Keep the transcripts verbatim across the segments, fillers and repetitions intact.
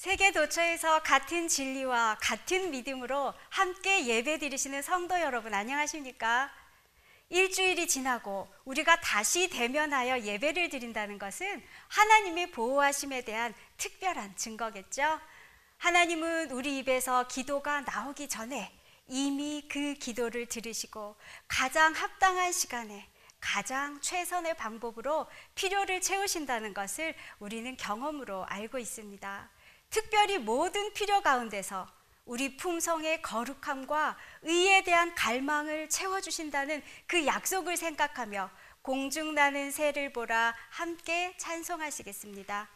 세계 도처에서 같은 진리와 같은 믿음으로 함께 예배 드리시는 성도 여러분, 안녕하십니까? 일주일이 지나고 우리가 다시 대면하여 예배를 드린다는 것은 하나님의 보호하심에 대한 특별한 증거겠죠? 하나님은 우리 입에서 기도가 나오기 전에 이미 그 기도를 들으시고 가장 합당한 시간에 가장 최선의 방법으로 필요를 채우신다는 것을 우리는 경험으로 알고 있습니다. 특별히 모든 필요 가운데서 우리 품성의 거룩함과 의에 대한 갈망을 채워주신다는 그 약속을 생각하며 공중나는 새를 보라 함께 찬송하시겠습니다.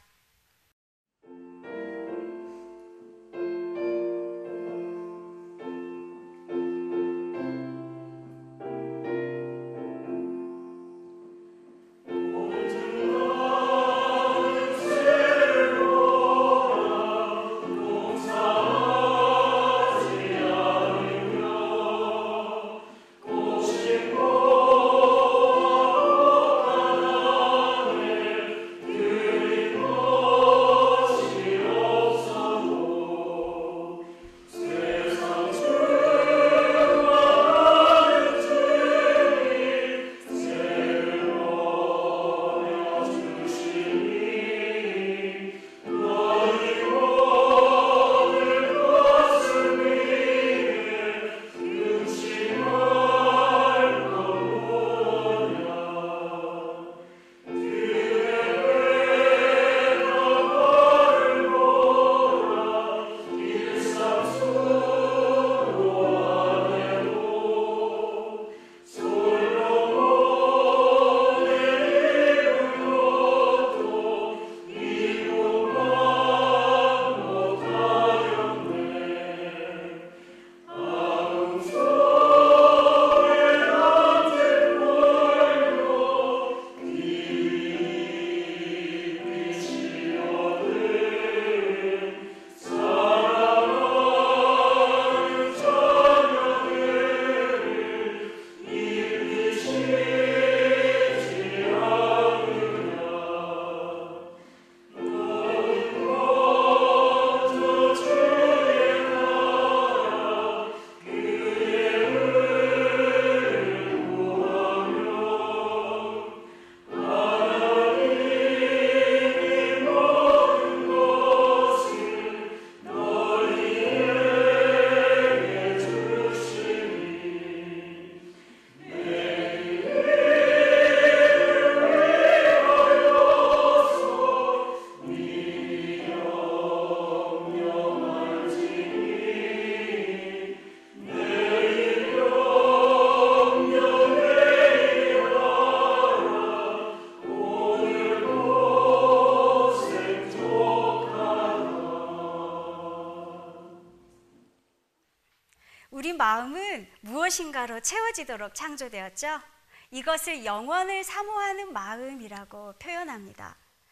우리 마음은 무엇인가로 채워지도록 창조되었죠? 이것을 영원을 사모하는 마음이라고 표현합니다.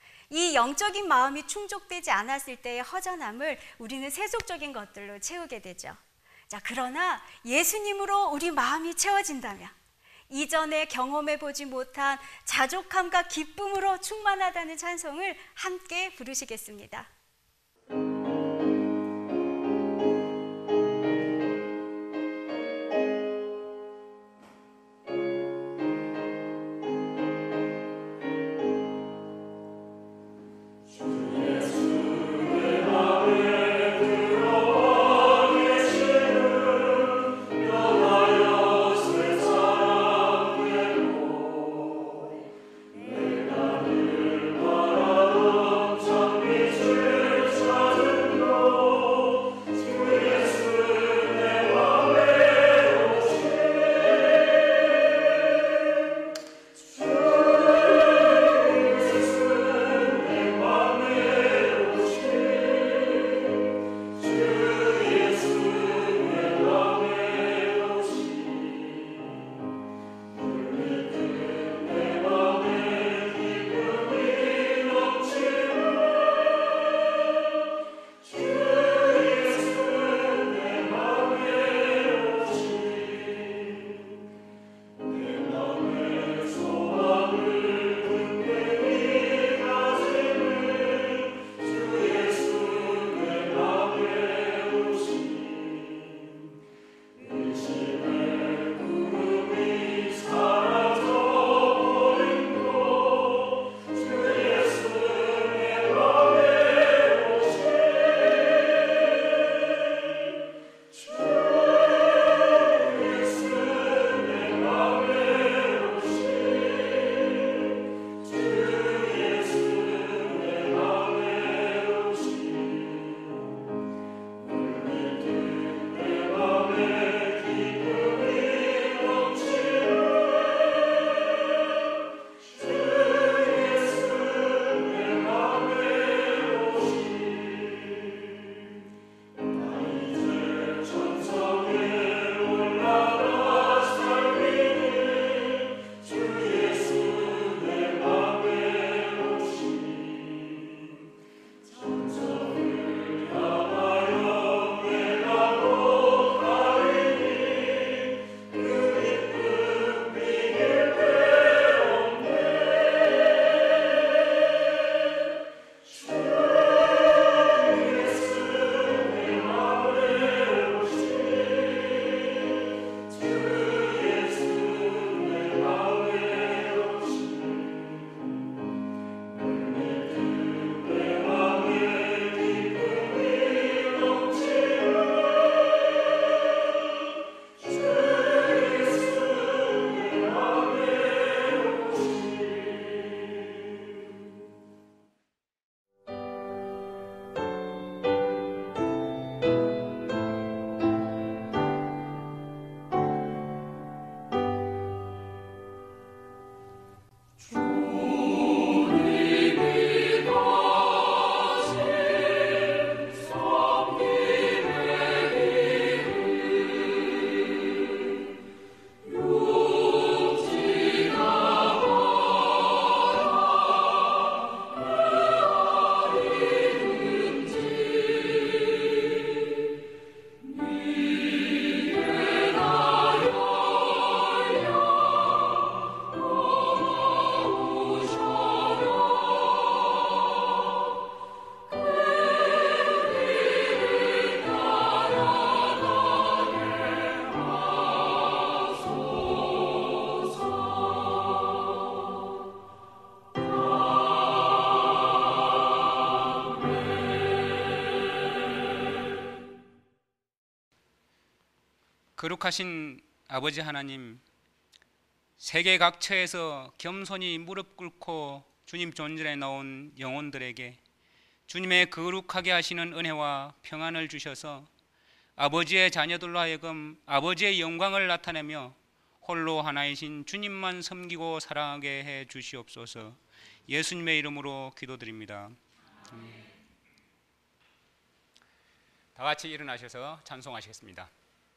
이 영적인 마음이 충족되지 않았을 때의 허전함을 우리는 세속적인 것들로 채우게 되죠. 자, 그러나 예수님으로 우리 마음이 채워진다면 이전에 경험해보지 못한 자족함과 기쁨으로 충만하다는 찬송을 함께 부르시겠습니다. 주 거룩하신 아버지 하나님, 세계 각처에서 겸손히 무릎 꿇고 주님 존전에 나온 영혼들에게 주님의 거룩하게 하시는 은혜와 평안을 주셔서 아버지의 자녀들로 하여금 아버지의 영광을 나타내며 홀로 하나이신 주님만 섬기고 사랑하게 해 주시옵소서. 예수님의 이름으로 기도드립니다. 다 같이 일어나셔서 찬송하시겠습니다.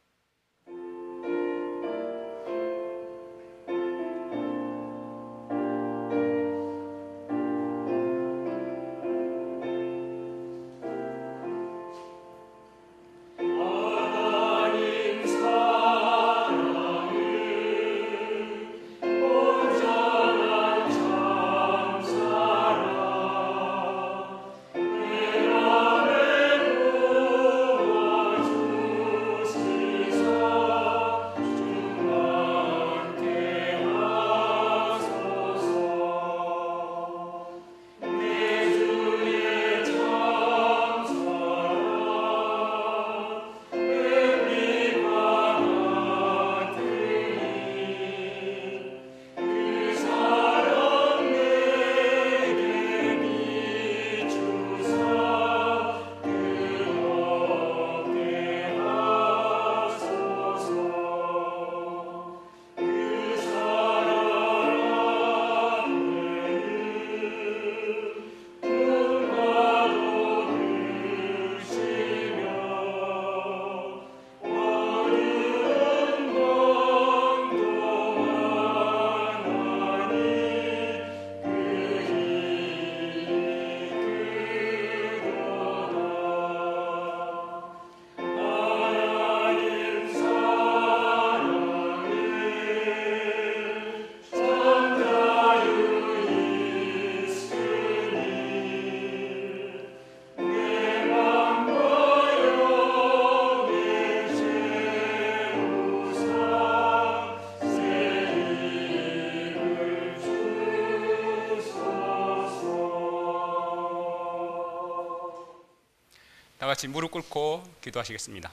다 같이 무릎 꿇고 기도하시겠습니다.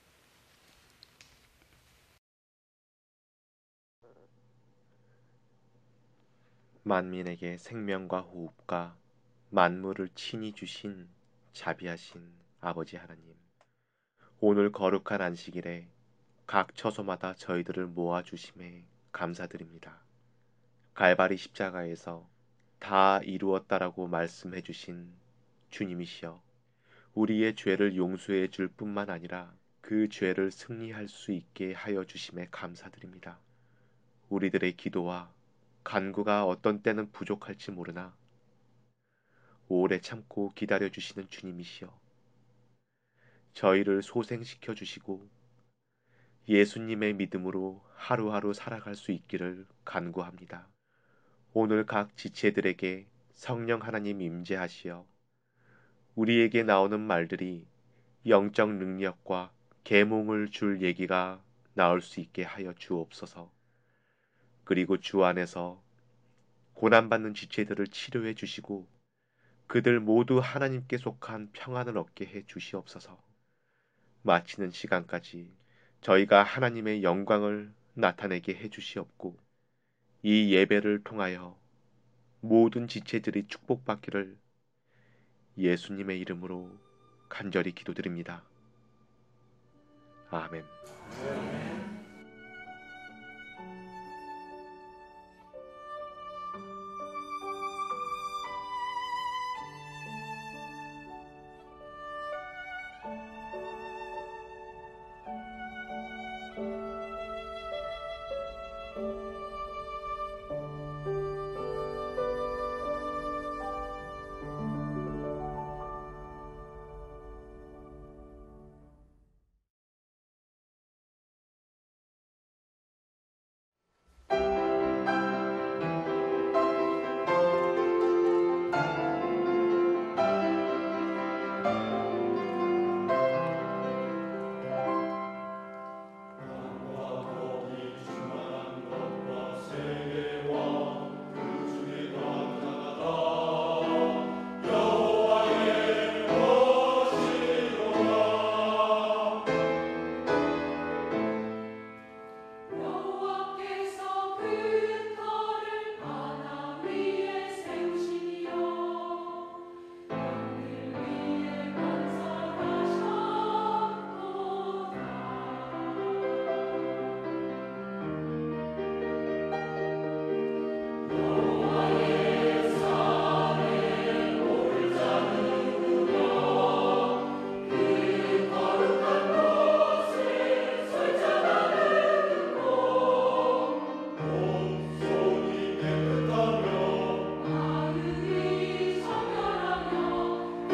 만민에게 생명과 호흡과 만물을 친히 주신 자비하신 아버지 하나님, 오늘 거룩한 안식일에 각 처소마다 저희들을 모아주심에 감사드립니다. 갈바리 십자가에서 다 이루었다라고 말씀해 주신 주님이시여, 우리의 죄를 용서해 줄 뿐만 아니라 그 죄를 승리할 수 있게 하여 주심에 감사드립니다. 우리들의 기도와 간구가 어떤 때는 부족할지 모르나 오래 참고 기다려 주시는 주님이시여, 저희를 소생시켜 주시고 예수님의 믿음으로 하루하루 살아갈 수 있기를 간구합니다. 오늘 각 지체들에게 성령 하나님 임재하시어 우리에게 나오는 말들이 영적 능력과 계몽을 줄 얘기가 나올 수 있게 하여 주옵소서. 그리고 주 안에서 고난받는 지체들을 치료해 주시고 그들 모두 하나님께 속한 평안을 얻게 해 주시옵소서. 마치는 시간까지 저희가 하나님의 영광을 나타내게 해 주시옵고 이 예배를 통하여 모든 지체들이 축복받기를 예수님의 이름으로 간절히 기도드립니다. 아멘.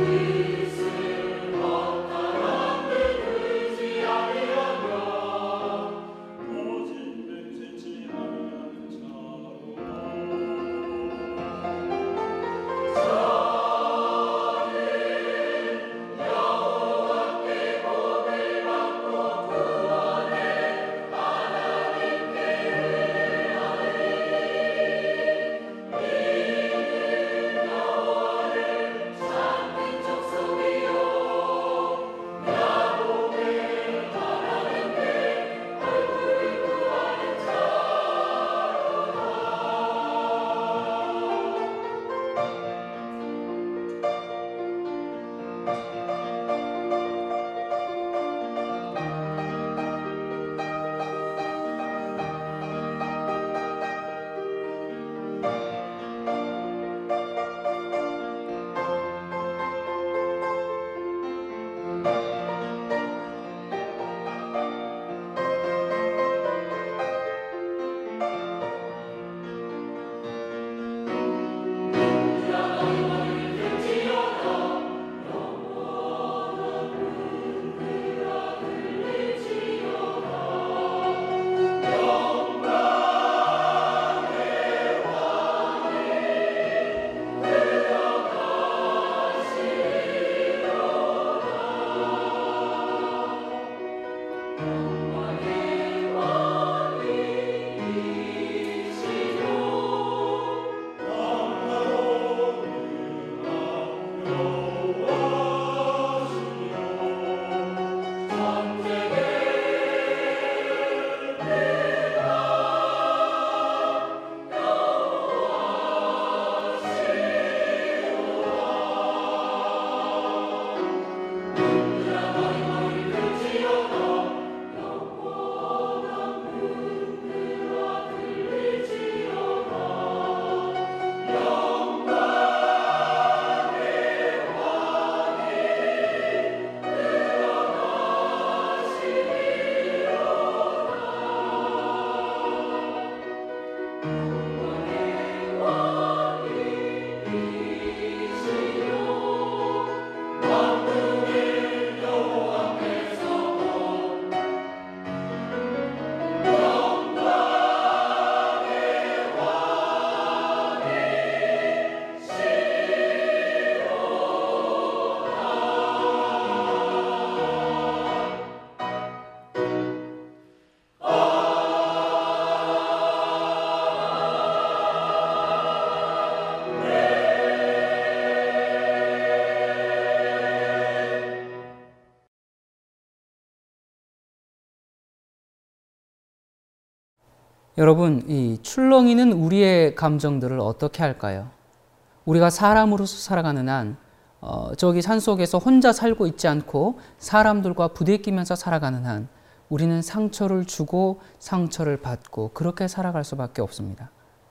여러분, 이 출렁이는 우리의 감정들을 어떻게 할까요? 우리가 사람으로서 살아가는 한 어, 저기 산속에서 혼자 살고 있지 않고 사람들과 부대끼면서 살아가는 한 우리는 상처를 주고 상처를 받고 그렇게 살아갈 수밖에 없습니다.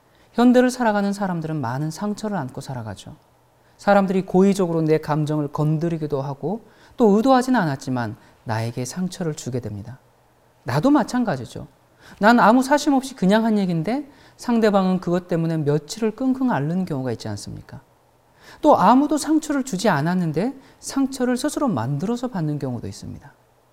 현대를 살아가는 사람들은 많은 상처를 안고 살아가죠. 사람들이 고의적으로 내 감정을 건드리기도 하고 또 의도하진 않았지만 나에게 상처를 주게 됩니다. 나도 마찬가지죠. 난 아무 사심 없이 그냥 한 얘기인데 상대방은 그것 때문에 며칠을 끙끙 앓는 경우가 있지 않습니까? 또 아무도 상처를 주지 않았는데 상처를 스스로 만들어서 받는 경우도 있습니다.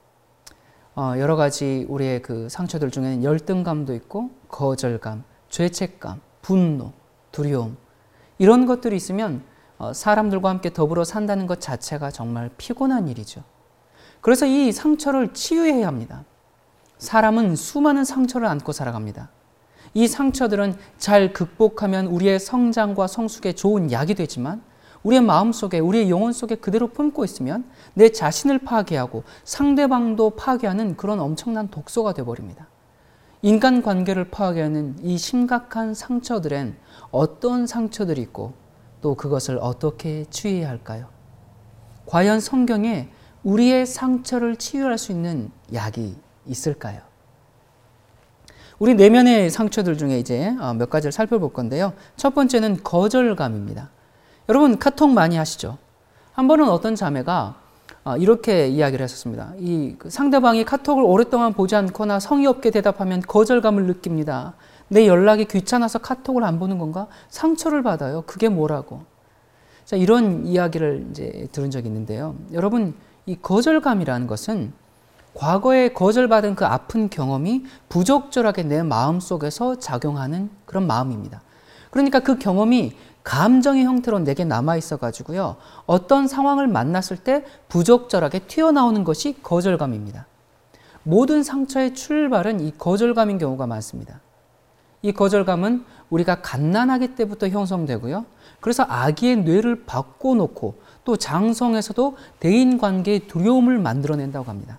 어, 여러 가지 우리의 그 상처들 중에는 열등감도 있고 거절감, 죄책감, 분노, 두려움 이런 것들이 있으면 어, 사람들과 함께 더불어 산다는 것 자체가 정말 피곤한 일이죠. 그래서 이 상처를 치유해야 합니다. 사람은 수많은 상처를 안고 살아갑니다. 이 상처들은 잘 극복하면 우리의 성장과 성숙에 좋은 약이 되지만 우리의 마음속에, 우리의 영혼 속에 그대로 품고 있으면 내 자신을 파괴하고 상대방도 파괴하는 그런 엄청난 독소가 되어버립니다. 인간관계를 파괴하는 이 심각한 상처들엔 어떤 상처들이 있고 또 그것을 어떻게 치유해야 할까요? 과연 성경에 우리의 상처를 치유할 수 있는 약이 있을까요? 우리 내면의 상처들 중에 이제 몇 가지를 살펴볼 건데요. 첫 번째는 거절감입니다. 여러분 카톡 많이 하시죠? 한 번은 어떤 자매가 이렇게 이야기를 했었습니다. 이 상대방이 카톡을 오랫동안 보지 않거나 성의 없게 대답하면 거절감을 느낍니다. 내 연락이 귀찮아서 카톡을 안 보는 건가? 상처를 받아요. 그게 뭐라고? 자, 이런 이야기를 이제 들은 적이 있는데요. 여러분, 이 거절감이라는 것은 과거에 거절받은 그 아픈 경험이 부적절하게 내 마음 속에서 작용하는 그런 마음입니다. 그러니까 그 경험이 감정의 형태로 내게 남아 있어 가지고요. 어떤 상황을 만났을 때 부적절하게 튀어나오는 것이 거절감입니다. 모든 상처의 출발은 이 거절감인 경우가 많습니다. 이 거절감은 우리가 갓난아기 때부터 형성되고요. 그래서 아기의 뇌를 바꿔놓고 또 장성에서도 대인관계의 두려움을 만들어낸다고 합니다.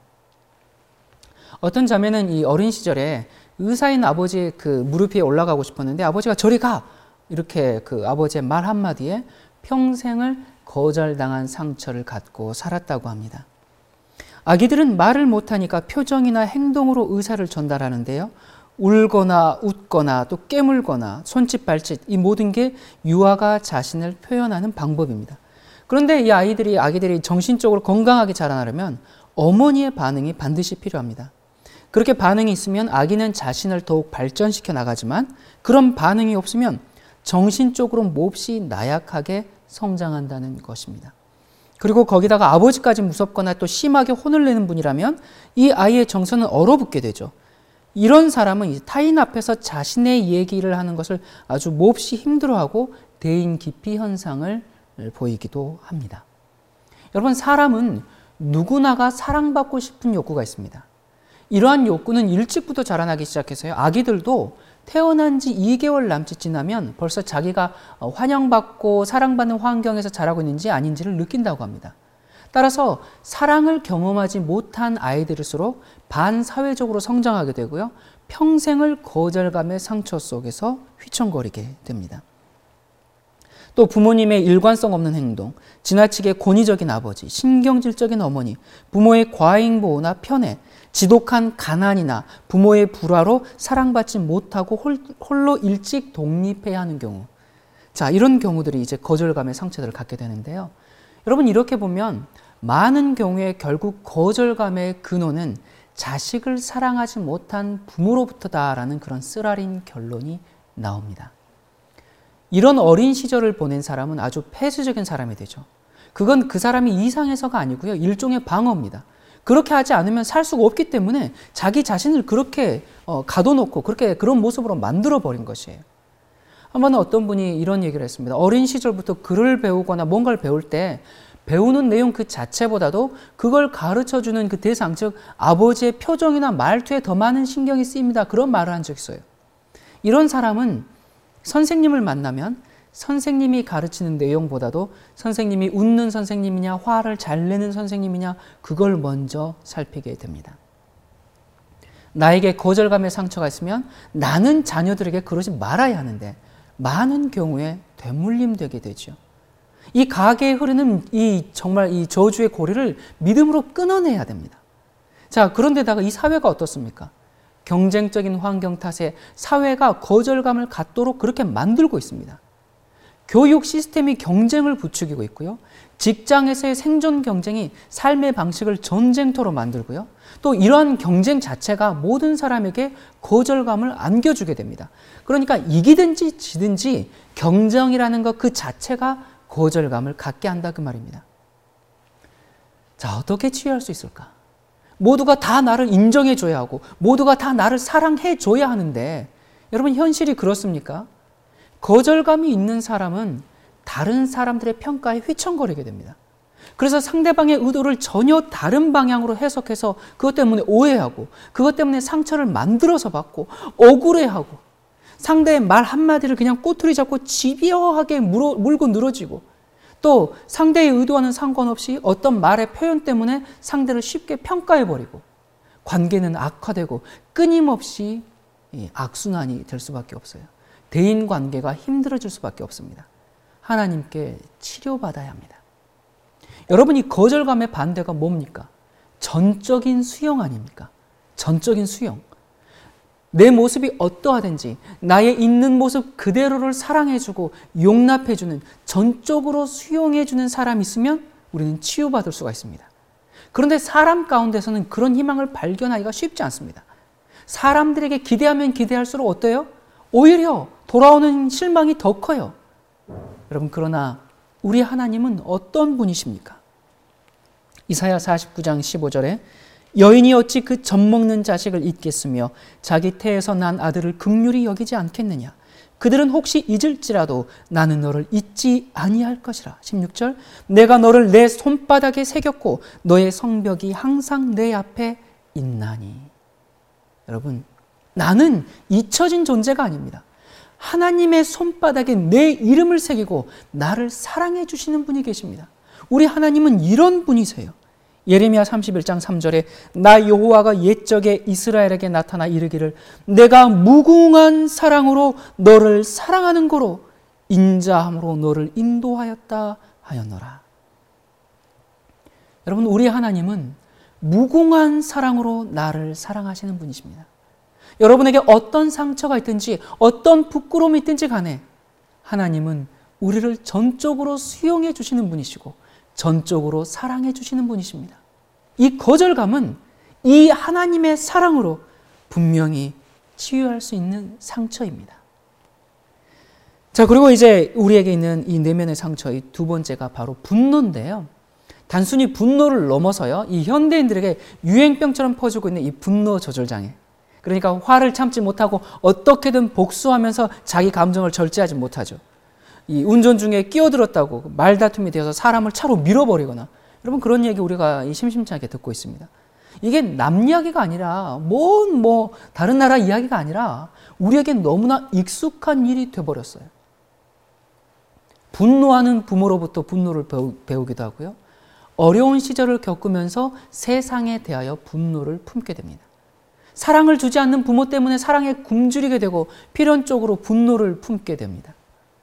어떤 자매는 이 어린 시절에 의사인 아버지의 그 무릎 위에 올라가고 싶었는데 아버지가 저리 가! 이렇게 그 아버지의 말 한마디에 평생을 거절당한 상처를 갖고 살았다고 합니다. 아기들은 말을 못하니까 표정이나 행동으로 의사를 전달하는데요. 울거나 웃거나 또 깨물거나 손짓 발짓 이 모든 게 유아가 자신을 표현하는 방법입니다. 그런데 이 아이들이 아기들이 정신적으로 건강하게 자라나려면 어머니의 반응이 반드시 필요합니다. 그렇게 반응이 있으면 아기는 자신을 더욱 발전시켜 나가지만 그런 반응이 없으면 정신적으로 몹시 나약하게 성장한다는 것입니다. 그리고 거기다가 아버지까지 무섭거나 또 심하게 혼을 내는 분이라면 이 아이의 정서는 얼어붙게 되죠. 이런 사람은 타인 앞에서 자신의 얘기를 하는 것을 아주 몹시 힘들어하고 대인 기피 현상을 보이기도 합니다. 여러분, 사람은 누구나가 사랑받고 싶은 욕구가 있습니다. 이러한 욕구는 일찍부터 자라나기 시작해서요. 아기들도 태어난 지 이 개월 남짓 지나면 벌써 자기가 환영받고 사랑받는 환경에서 자라고 있는지 아닌지를 느낀다고 합니다. 따라서 사랑을 경험하지 못한 아이들일수록 반사회적으로 성장하게 되고요. 평생을 거절감의 상처 속에서 휘청거리게 됩니다. 또 부모님의 일관성 없는 행동, 지나치게 권위적인 아버지, 신경질적인 어머니, 부모의 과잉보호나 편애, 지독한 가난이나 부모의 불화로 사랑받지 못하고 홀로 일찍 독립해야 하는 경우. 자, 이런 경우들이 이제 거절감의 상처들을 갖게 되는데요. 여러분, 이렇게 보면 많은 경우에 결국 거절감의 근원은 자식을 사랑하지 못한 부모로부터다라는 그런 쓰라린 결론이 나옵니다. 이런 어린 시절을 보낸 사람은 아주 폐쇄적인 사람이 되죠. 그건 그 사람이 이상해서가 아니고요. 일종의 방어입니다. 그렇게 하지 않으면 살 수가 없기 때문에 자기 자신을 그렇게 어, 가둬놓고 그렇게 그런 모습으로 만들어버린 것이에요. 한 번은 어떤 분이 이런 얘기를 했습니다. 어린 시절부터 글을 배우거나 뭔가를 배울 때 배우는 내용 그 자체보다도 그걸 가르쳐주는 그 대상, 즉 아버지의 표정이나 말투에 더 많은 신경이 쓰입니다. 그런 말을 한 적이 있어요. 이런 사람은 선생님을 만나면 선생님이 가르치는 내용보다도 선생님이 웃는 선생님이냐 화를 잘 내는 선생님이냐 그걸 먼저 살피게 됩니다. 나에게 거절감의 상처가 있으면 나는 자녀들에게 그러지 말아야 하는데 많은 경우에 되물림되게 되죠. 이 가게에 흐르는 이 정말 이 저주의 고리를 믿음으로 끊어내야 됩니다. 자, 그런데다가 이 사회가 어떻습니까? 경쟁적인 환경 탓에 사회가 거절감을 갖도록 그렇게 만들고 있습니다. 교육 시스템이 경쟁을 부추기고 있고요. 직장에서의 생존 경쟁이 삶의 방식을 전쟁터로 만들고요. 또 이러한 경쟁 자체가 모든 사람에게 거절감을 안겨주게 됩니다. 그러니까 이기든지 지든지 경쟁이라는 것 그 자체가 거절감을 갖게 한다 그 말입니다. 자, 어떻게 치유할 수 있을까? 모두가 다 나를 인정해줘야 하고 모두가 다 나를 사랑해줘야 하는데 여러분, 현실이 그렇습니까? 거절감이 있는 사람은 다른 사람들의 평가에 휘청거리게 됩니다. 그래서 상대방의 의도를 전혀 다른 방향으로 해석해서 그것 때문에 오해하고 그것 때문에 상처를 만들어서 받고 억울해하고 상대의 말 한마디를 그냥 꼬투리 잡고 집요하게 물어, 물고 늘어지고 또 상대의 의도와는 상관없이 어떤 말의 표현 때문에 상대를 쉽게 평가해버리고 관계는 악화되고 끊임없이 악순환이 될 수밖에 없어요. 대인관계가 힘들어질 수밖에 없습니다. 하나님께 치료받아야 합니다. 여러분, 이 거절감의 반대가 뭡니까? 전적인 수용 아닙니까? 전적인 수용. 내 모습이 어떠하든지 나의 있는 모습 그대로를 사랑해주고 용납해주는 전적으로 수용해주는 사람이 있으면 우리는 치유받을 수가 있습니다. 그런데 사람 가운데서는 그런 희망을 발견하기가 쉽지 않습니다. 사람들에게 기대하면 기대할수록 어때요? 오히려 돌아오는 실망이 더 커요. 여러분, 그러나 우리 하나님은 어떤 분이십니까? 이사야 사십구 장 십오 절에 여인이 어찌 그 젖먹는 자식을 잊겠으며 자기 태에서 난 아들을 긍휼히 여기지 않겠느냐. 그들은 혹시 잊을지라도 나는 너를 잊지 아니할 것이라. 십육 절 내가 너를 내 손바닥에 새겼고 너의 성벽이 항상 내 앞에 있나니. 여러분, 나는 잊혀진 존재가 아닙니다. 하나님의 손바닥에 내 이름을 새기고 나를 사랑해 주시는 분이 계십니다. 우리 하나님은 이런 분이세요. 예레미야 삼십일 장 삼 절에 나 여호와가 옛적에 이스라엘에게 나타나 이르기를 내가 무궁한 사랑으로 너를 사랑하는 거로 인자함으로 너를 인도하였다 하였노라. 여러분, 우리 하나님은 무궁한 사랑으로 나를 사랑하시는 분이십니다. 여러분에게 어떤 상처가 있든지 어떤 부끄러움이 있든지 간에 하나님은 우리를 전적으로 수용해 주시는 분이시고 전적으로 사랑해 주시는 분이십니다. 이 거절감은 이 하나님의 사랑으로 분명히 치유할 수 있는 상처입니다. 자, 그리고 이제 우리에게 있는 이 내면의 상처의 두 번째가 바로 분노인데요. 단순히 분노를 넘어서요, 이 현대인들에게 유행병처럼 퍼지고 있는 이 분노 조절 장애. 그러니까 화를 참지 못하고 어떻게든 복수하면서 자기 감정을 절제하지 못하죠. 이 운전 중에 끼어들었다고 말다툼이 되어서 사람을 차로 밀어버리거나, 여러분 그런 얘기 우리가 심심찮게 듣고 있습니다. 이게 남 이야기가 아니라 뭔 뭐 다른 나라 이야기가 아니라 우리에겐 너무나 익숙한 일이 돼버렸어요. 분노하는 부모로부터 분노를 배우, 배우기도 하고요. 어려운 시절을 겪으면서 세상에 대하여 분노를 품게 됩니다. 사랑을 주지 않는 부모 때문에 사랑에 굶주리게 되고 필연적으로 분노를 품게 됩니다.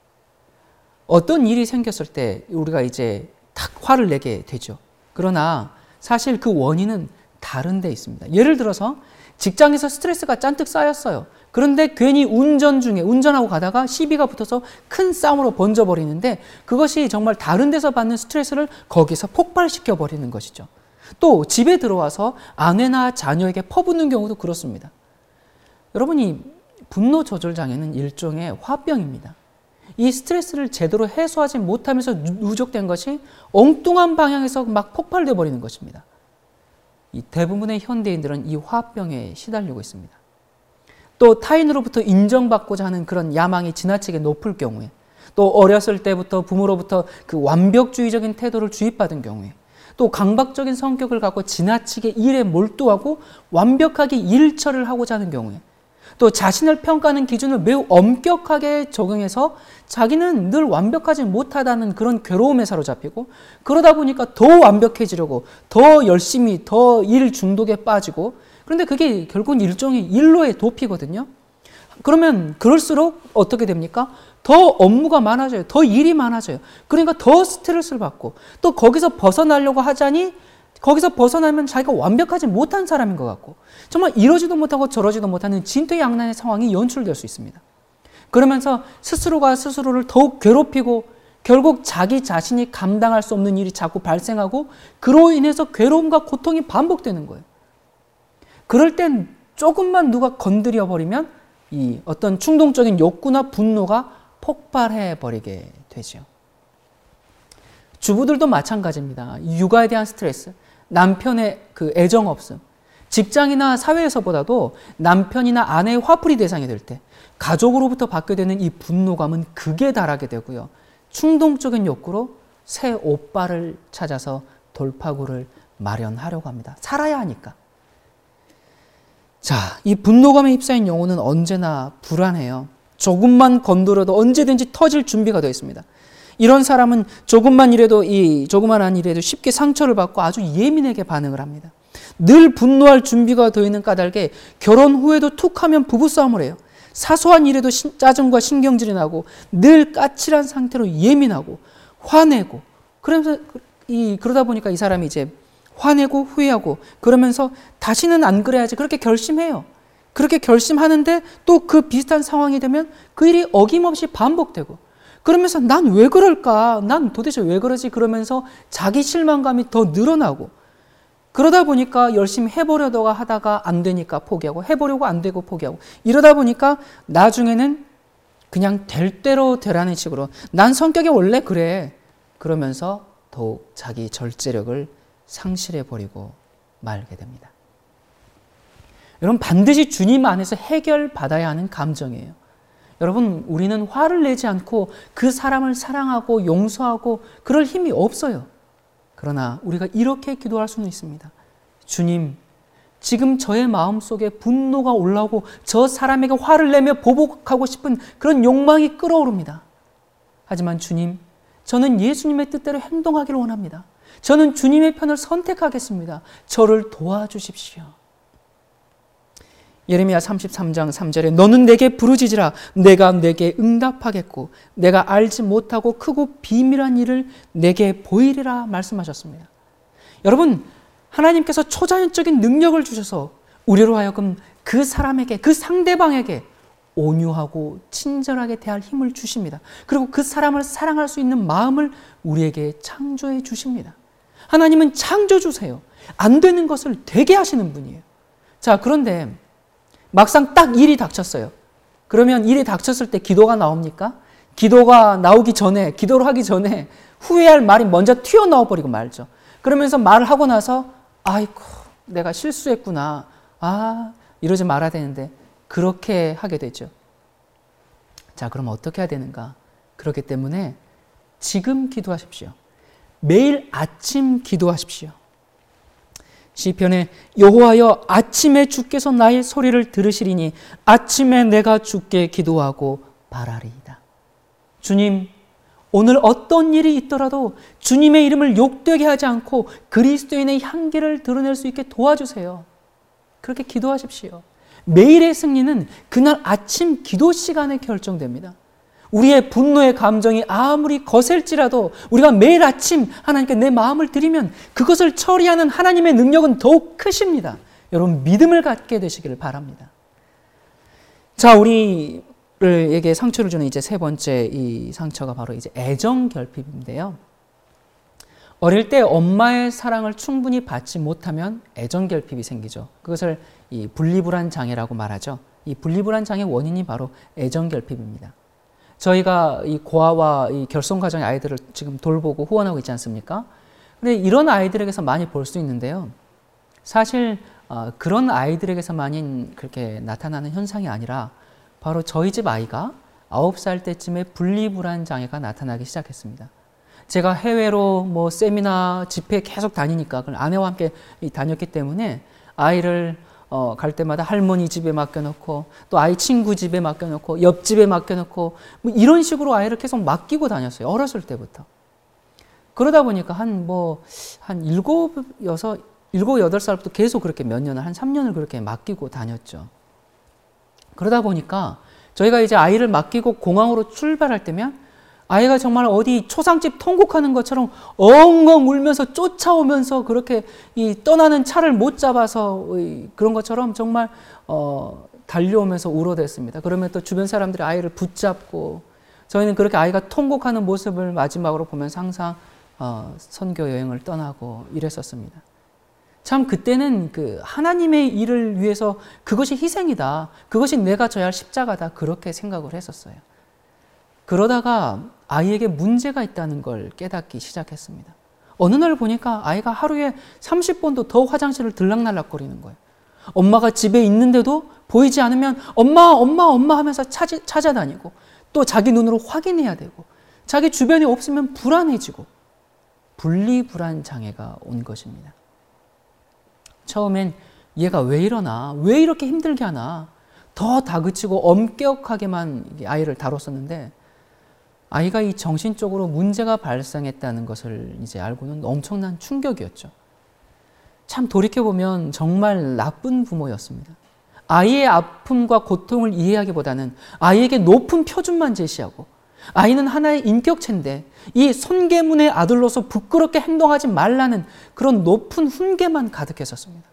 어떤 일이 생겼을 때 우리가 이제 탁 화를 내게 되죠. 그러나 사실 그 원인은 다른 데 있습니다. 예를 들어서 직장에서 스트레스가 잔뜩 쌓였어요. 그런데 괜히 운전 중에 운전하고 가다가 시비가 붙어서 큰 싸움으로 번져버리는데 그것이 정말 다른 데서 받는 스트레스를 거기서 폭발시켜 버리는 것이죠. 또 집에 들어와서 아내나 자녀에게 퍼붓는 경우도 그렇습니다. 여러분이 분노 조절 장애는 일종의 화병입니다. 이 스트레스를 제대로 해소하지 못하면서 누적된 것이 엉뚱한 방향에서 막 폭발돼 버리는 것입니다. 이 대부분의 현대인들은 이 화병에 시달리고 있습니다. 또 타인으로부터 인정받고자 하는 그런 야망이 지나치게 높을 경우에, 또 어렸을 때부터 부모로부터 그 완벽주의적인 태도를 주입받은 경우에, 또 강박적인 성격을 갖고 지나치게 일에 몰두하고 완벽하게 일처리를 하고자 하는 경우에, 또 자신을 평가하는 기준을 매우 엄격하게 적용해서 자기는 늘 완벽하지 못하다는 그런 괴로움에 사로잡히고, 그러다 보니까 더 완벽해지려고 더 열심히 더 일 중독에 빠지고, 그런데 그게 결국은 일종의 일로의 도피거든요. 그러면 그럴수록 어떻게 됩니까? 더 업무가 많아져요. 더 일이 많아져요. 그러니까 더 스트레스를 받고, 또 거기서 벗어나려고 하자니 거기서 벗어나면 자기가 완벽하지 못한 사람인 것 같고, 정말 이러지도 못하고 저러지도 못하는 진퇴양난의 상황이 연출될 수 있습니다. 그러면서 스스로가 스스로를 더욱 괴롭히고 결국 자기 자신이 감당할 수 없는 일이 자꾸 발생하고 그로 인해서 괴로움과 고통이 반복되는 거예요. 그럴 땐 조금만 누가 건드려 버리면 이 어떤 충동적인 욕구나 분노가 폭발해 버리게 되죠. 주부들도 마찬가지입니다. 육아에 대한 스트레스, 남편의 그 애정 없음, 직장이나 사회에서보다도 남편이나 아내의 화풀이 대상이 될 때 가족으로부터 받게 되는 이 분노감은 극에 달하게 되고요. 충동적인 욕구로 새 오빠를 찾아서 돌파구를 마련하려고 합니다. 살아야 하니까. 자, 이 분노감에 휩싸인 영혼은 언제나 불안해요. 조금만 건드려도 언제든지 터질 준비가 되어 있습니다. 이런 사람은 조금만 일해도 이 조그만한 일에도 쉽게 상처를 받고 아주 예민하게 반응을 합니다. 늘 분노할 준비가 되어 있는 까닭에 결혼 후에도 툭하면 부부싸움을 해요. 사소한 일에도 신, 짜증과 신경질이 나고 늘 까칠한 상태로 예민하고 화내고, 그러면서 이 그러다 보니까 이 사람이 이제 화내고 후회하고 그러면서 다시는 안 그래야지 그렇게 결심해요. 그렇게 결심하는데 또 그 비슷한 상황이 되면 그 일이 어김없이 반복되고, 그러면서 난 왜 그럴까? 난 도대체 왜 그러지? 그러면서 자기 실망감이 더 늘어나고, 그러다 보니까 열심히 해보려다가 하다가 안 되니까 포기하고, 해보려고 안 되고 포기하고, 이러다 보니까 나중에는 그냥 될 대로 되라는 식으로 난 성격이 원래 그래. 그러면서 더욱 자기 절제력을 상실해 버리고 말게 됩니다. 여러분, 반드시 주님 안에서 해결받아야 하는 감정이에요. 여러분, 우리는 화를 내지 않고 그 사람을 사랑하고 용서하고 그럴 힘이 없어요. 그러나 우리가 이렇게 기도할 수는 있습니다. 주님, 지금 저의 마음속에 분노가 올라오고 저 사람에게 화를 내며 보복하고 싶은 그런 욕망이 끓어오릅니다. 하지만 주님, 저는 예수님의 뜻대로 행동하기를 원합니다. 저는 주님의 편을 선택하겠습니다. 저를 도와주십시오. 예레미야 삼십삼 장 삼 절에 너는 내게 부르짖으라 내가 내게 응답하겠고 내가 알지 못하고 크고 비밀한 일을 내게 보이리라 말씀하셨습니다. 여러분, 하나님께서 초자연적인 능력을 주셔서 우리로 하여금 그 사람에게, 그 상대방에게 온유하고 친절하게 대할 힘을 주십니다. 그리고 그 사람을 사랑할 수 있는 마음을 우리에게 창조해 주십니다. 하나님은 창조주세요. 안 되는 것을 되게 하시는 분이에요. 자, 그런데 막상 딱 일이 닥쳤어요. 그러면 일이 닥쳤을 때 기도가 나옵니까? 기도가 나오기 전에, 기도를 하기 전에 후회할 말이 먼저 튀어나와 버리고 말죠. 그러면서 말을 하고 나서 아이고, 내가 실수했구나. 아, 이러지 말아야 되는데 그렇게 하게 되죠. 자, 그럼 어떻게 해야 되는가? 그렇기 때문에 지금 기도하십시오. 매일 아침 기도하십시오. 시편에 여호와여 아침에 주께서 나의 소리를 들으시리니 아침에 내가 주께 기도하고 바라리이다. 주님, 오늘 어떤 일이 있더라도 주님의 이름을 욕되게 하지 않고 그리스도인의 향기를 드러낼 수 있게 도와주세요. 그렇게 기도하십시오. 매일의 승리는 그날 아침 기도 시간에 결정됩니다. 우리의 분노의 감정이 아무리 거셀지라도 우리가 매일 아침 하나님께 내 마음을 드리면 그것을 처리하는 하나님의 능력은 더욱 크십니다. 여러분, 믿음을 갖게 되시기를 바랍니다. 자, 우리에게 상처를 주는 이제 세 번째 이 상처가 바로 이제 애정 결핍인데요. 어릴 때 엄마의 사랑을 충분히 받지 못하면 애정 결핍이 생기죠. 그것을 이 분리불안 장애라고 말하죠. 이 분리불안 장애 원인이 바로 애정 결핍입니다. 저희가 이 고아와 이 결손가정의 아이들을 지금 돌보고 후원하고 있지 않습니까? 근데 이런 아이들에게서 많이 볼 수 있는데요. 사실 어, 그런 아이들에게서만인 그렇게 나타나는 현상이 아니라 바로 저희 집 아이가 아홉 살 때쯤에 분리불안 장애가 나타나기 시작했습니다. 제가 해외로 뭐 세미나, 집회 계속 다니니까 그걸 아내와 함께 다녔기 때문에 아이를 어, 갈 때마다 할머니 집에 맡겨놓고 또 아이 친구 집에 맡겨놓고 옆집에 맡겨놓고 뭐 이런 식으로 아이를 계속 맡기고 다녔어요. 어렸을 때부터. 그러다 보니까 한 뭐 한 일곱, 여섯, 일곱, 여덟 살부터 계속 그렇게 몇 년을 한 삼 년을 그렇게 맡기고 다녔죠. 그러다 보니까 저희가 이제 아이를 맡기고 공항으로 출발할 때면 아이가 정말 어디 초상집 통곡하는 것처럼 엉엉 울면서 쫓아오면서 그렇게 이 떠나는 차를 못 잡아서 그런 것처럼 정말 어, 달려오면서 울어댔습니다. 그러면 또 주변 사람들이 아이를 붙잡고 저희는 그렇게 아이가 통곡하는 모습을 마지막으로 보면서 항상 어, 선교 여행을 떠나고 이랬었습니다. 참 그때는 그 하나님의 일을 위해서 그것이 희생이다. 그것이 내가 져야 할 십자가다. 그렇게 생각을 했었어요. 그러다가 아이에게 문제가 있다는 걸 깨닫기 시작했습니다. 어느 날 보니까 아이가 하루에 삼십 번도 더 화장실을 들락날락거리는 거예요. 엄마가 집에 있는데도 보이지 않으면 엄마, 엄마, 엄마 하면서 찾아, 찾아다니고 또 자기 눈으로 확인해야 되고 자기 주변에 없으면 불안해지고 분리불안 장애가 온 것입니다. 처음엔 얘가 왜 이러나, 왜 이렇게 힘들게 하나 더 다그치고 엄격하게만 아이를 다뤘었는데 아이가 이 정신적으로 문제가 발생했다는 것을 이제 알고는 엄청난 충격이었죠. 참 돌이켜보면 정말 나쁜 부모였습니다. 아이의 아픔과 고통을 이해하기보다는 아이에게 높은 표준만 제시하고 아이는 하나의 인격체인데 이 손괴문의 아들로서 부끄럽게 행동하지 말라는 그런 높은 훈계만 가득했었습니다.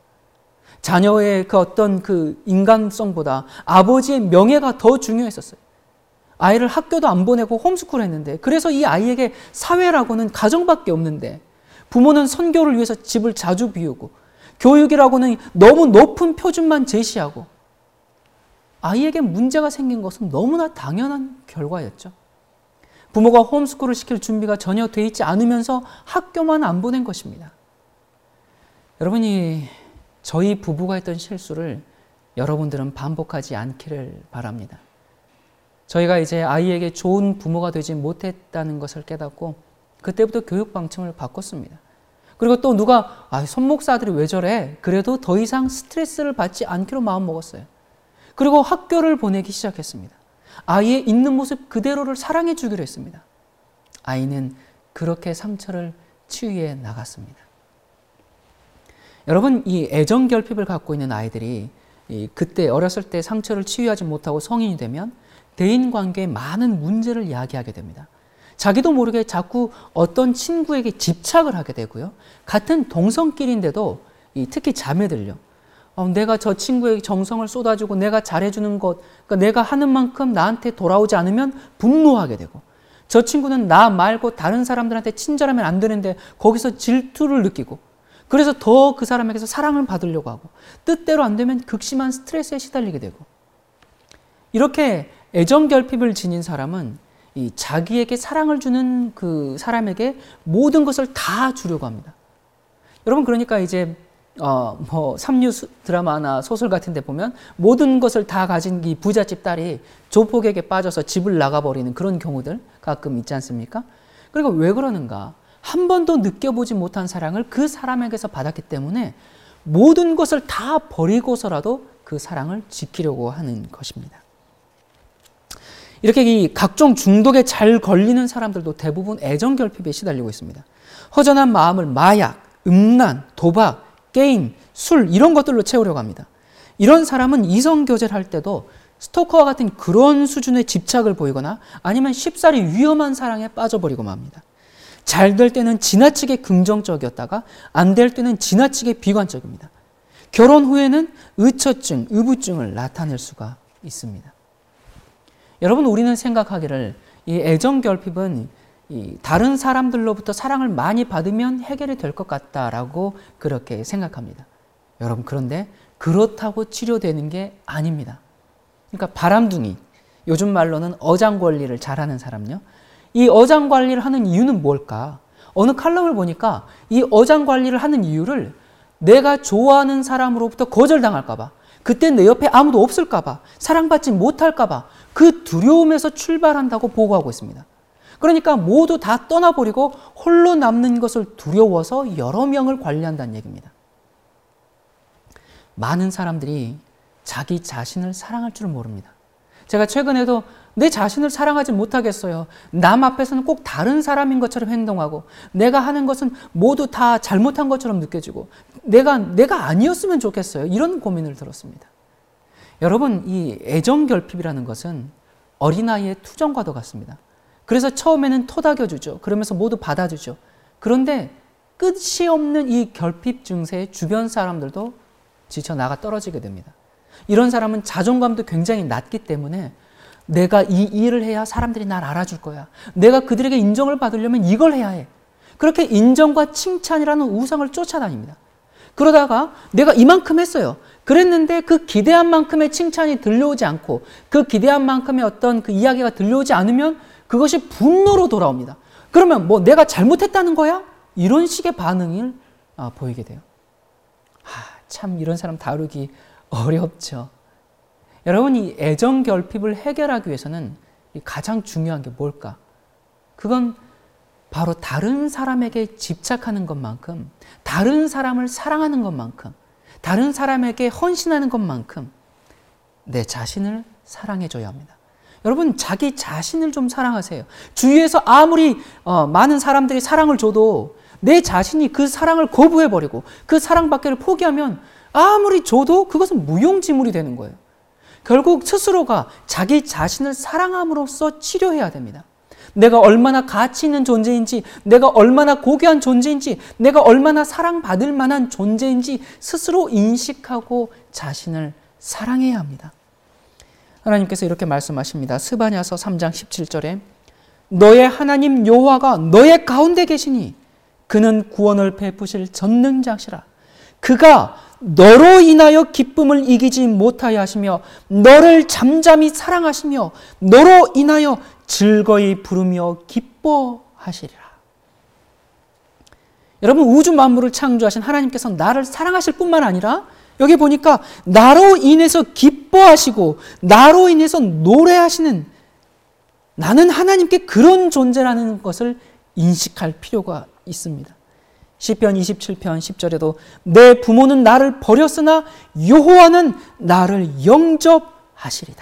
자녀의 그 어떤 그 인간성보다 아버지의 명예가 더 중요했었어요. 아이를 학교도 안 보내고 홈스쿨 했는데 그래서 이 아이에게 사회라고는 가정밖에 없는데 부모는 선교를 위해서 집을 자주 비우고 교육이라고는 너무 높은 표준만 제시하고 아이에게 문제가 생긴 것은 너무나 당연한 결과였죠. 부모가 홈스쿨을 시킬 준비가 전혀 돼 있지 않으면서 학교만 안 보낸 것입니다. 여러분이 저희 부부가 했던 실수를 여러분들은 반복하지 않기를 바랍니다. 저희가 이제 아이에게 좋은 부모가 되지 못했다는 것을 깨닫고 그때부터 교육 방침을 바꿨습니다. 그리고 또 누가 아, 손목사들이 왜 저래? 그래도 더 이상 스트레스를 받지 않기로 마음먹었어요. 그리고 학교를 보내기 시작했습니다. 아이의 있는 모습 그대로를 사랑해 주기로 했습니다. 아이는 그렇게 상처를 치유해 나갔습니다. 여러분, 이 애정 결핍을 갖고 있는 아이들이 그때 어렸을 때 상처를 치유하지 못하고 성인이 되면 대인관계에 많은 문제를 이야기하게 됩니다. 자기도 모르게 자꾸 어떤 친구에게 집착을 하게 되고요. 같은 동성끼리인데도 특히 자매들요. 어, 내가 저 친구에게 정성을 쏟아주고 내가 잘해주는 것, 그러니까 내가 하는 만큼 나한테 돌아오지 않으면 분노하게 되고, 저 친구는 나 말고 다른 사람들한테 친절하면 안 되는데 거기서 질투를 느끼고, 그래서 더 그 사람에게서 사랑을 받으려고 하고, 뜻대로 안 되면 극심한 스트레스에 시달리게 되고, 이렇게 애정 결핍을 지닌 사람은 이 자기에게 사랑을 주는 그 사람에게 모든 것을 다 주려고 합니다. 여러분, 그러니까 이제 어 뭐 삼류 드라마나 소설 같은 데 보면 모든 것을 다 가진 이 부잣집 딸이 조폭에게 빠져서 집을 나가버리는 그런 경우들 가끔 있지 않습니까? 그리고 왜 그러는가? 한 번도 느껴보지 못한 사랑을 그 사람에게서 받았기 때문에 모든 것을 다 버리고서라도 그 사랑을 지키려고 하는 것입니다. 이렇게 이 각종 중독에 잘 걸리는 사람들도 대부분 애정 결핍에 시달리고 있습니다. 허전한 마음을 마약, 음란, 도박, 게임, 술 이런 것들로 채우려고 합니다. 이런 사람은 이성 교제를 할 때도 스토커와 같은 그런 수준의 집착을 보이거나 아니면 쉽사리 위험한 사랑에 빠져버리고 맙니다. 잘 될 때는 지나치게 긍정적이었다가 안 될 때는 지나치게 비관적입니다. 결혼 후에는 의처증, 의부증을 나타낼 수가 있습니다. 여러분, 우리는 생각하기를 이 애정 결핍은 이 다른 사람들로부터 사랑을 많이 받으면 해결이 될 것 같다라고 그렇게 생각합니다. 여러분, 그런데 그렇다고 치료되는 게 아닙니다. 그러니까 바람둥이, 요즘 말로는 어장관리를 잘하는 사람요. 이 어장관리를 하는 이유는 뭘까? 어느 칼럼을 보니까 이 어장관리를 하는 이유를 내가 좋아하는 사람으로부터 거절당할까 봐, 그때 내 옆에 아무도 없을까 봐, 사랑받지 못할까 봐 그 두려움에서 출발한다고 보고하고 있습니다. 그러니까 모두 다 떠나버리고 홀로 남는 것을 두려워서 여러 명을 관리한다는 얘기입니다. 많은 사람들이 자기 자신을 사랑할 줄 모릅니다. 제가 최근에도 내 자신을 사랑하지 못하겠어요. 남 앞에서는 꼭 다른 사람인 것처럼 행동하고 내가 하는 것은 모두 다 잘못한 것처럼 느껴지고 내가 내가 아니었으면 좋겠어요. 이런 고민을 들었습니다. 여러분, 이 애정 결핍이라는 것은 어린아이의 투정과도 같습니다. 그래서 처음에는 토닥여주죠. 그러면서 모두 받아주죠. 그런데 끝이 없는 이 결핍 증세에 주변 사람들도 지쳐 나가 떨어지게 됩니다. 이런 사람은 자존감도 굉장히 낮기 때문에 내가 이 일을 해야 사람들이 날 알아줄 거야. 내가 그들에게 인정을 받으려면 이걸 해야 해. 그렇게 인정과 칭찬이라는 우상을 쫓아다닙니다. 그러다가 내가 이만큼 했어요. 그랬는데 그 기대한 만큼의 칭찬이 들려오지 않고 그 기대한 만큼의 어떤 그 이야기가 들려오지 않으면 그것이 분노로 돌아옵니다. 그러면 뭐 내가 잘못했다는 거야? 이런 식의 반응을 아, 보이게 돼요. 아, 참 이런 사람 다루기 어렵죠. 여러분, 이 애정 결핍을 해결하기 위해서는 가장 중요한 게 뭘까? 그건 바로 다른 사람에게 집착하는 것만큼, 다른 사람을 사랑하는 것만큼, 다른 사람에게 헌신하는 것만큼 내 자신을 사랑해줘야 합니다. 여러분, 자기 자신을 좀 사랑하세요. 주위에서 아무리 어, 많은 사람들이 사랑을 줘도 내 자신이 그 사랑을 거부해버리고 그 사랑받기를 포기하면 아무리 줘도 그것은 무용지물이 되는 거예요. 결국 스스로가 자기 자신을 사랑함으로써 치료해야 됩니다. 내가 얼마나 가치 있는 존재인지, 내가 얼마나 고귀한 존재인지, 내가 얼마나 사랑받을 만한 존재인지 스스로 인식하고 자신을 사랑해야 합니다. 하나님께서 이렇게 말씀하십니다. 스바냐서 삼 장 십칠 절에 너의 하나님 여호와가 너의 가운데 계시니 그는 구원을 베푸실 전능자시라. 그가 너로 인하여 기쁨을 이기지 못하여 하시며 너를 잠잠히 사랑하시며 너로 인하여 즐거이 부르며 기뻐하시리라. 여러분, 우주 만물을 창조하신 하나님께서 나를 사랑하실 뿐만 아니라 여기 보니까 나로 인해서 기뻐하시고 나로 인해서 노래하시는, 나는 하나님께 그런 존재라는 것을 인식할 필요가 있습니다. 시편 이십칠 편 십 절에도 내 부모는 나를 버렸으나 여호와는 나를 영접하시리다.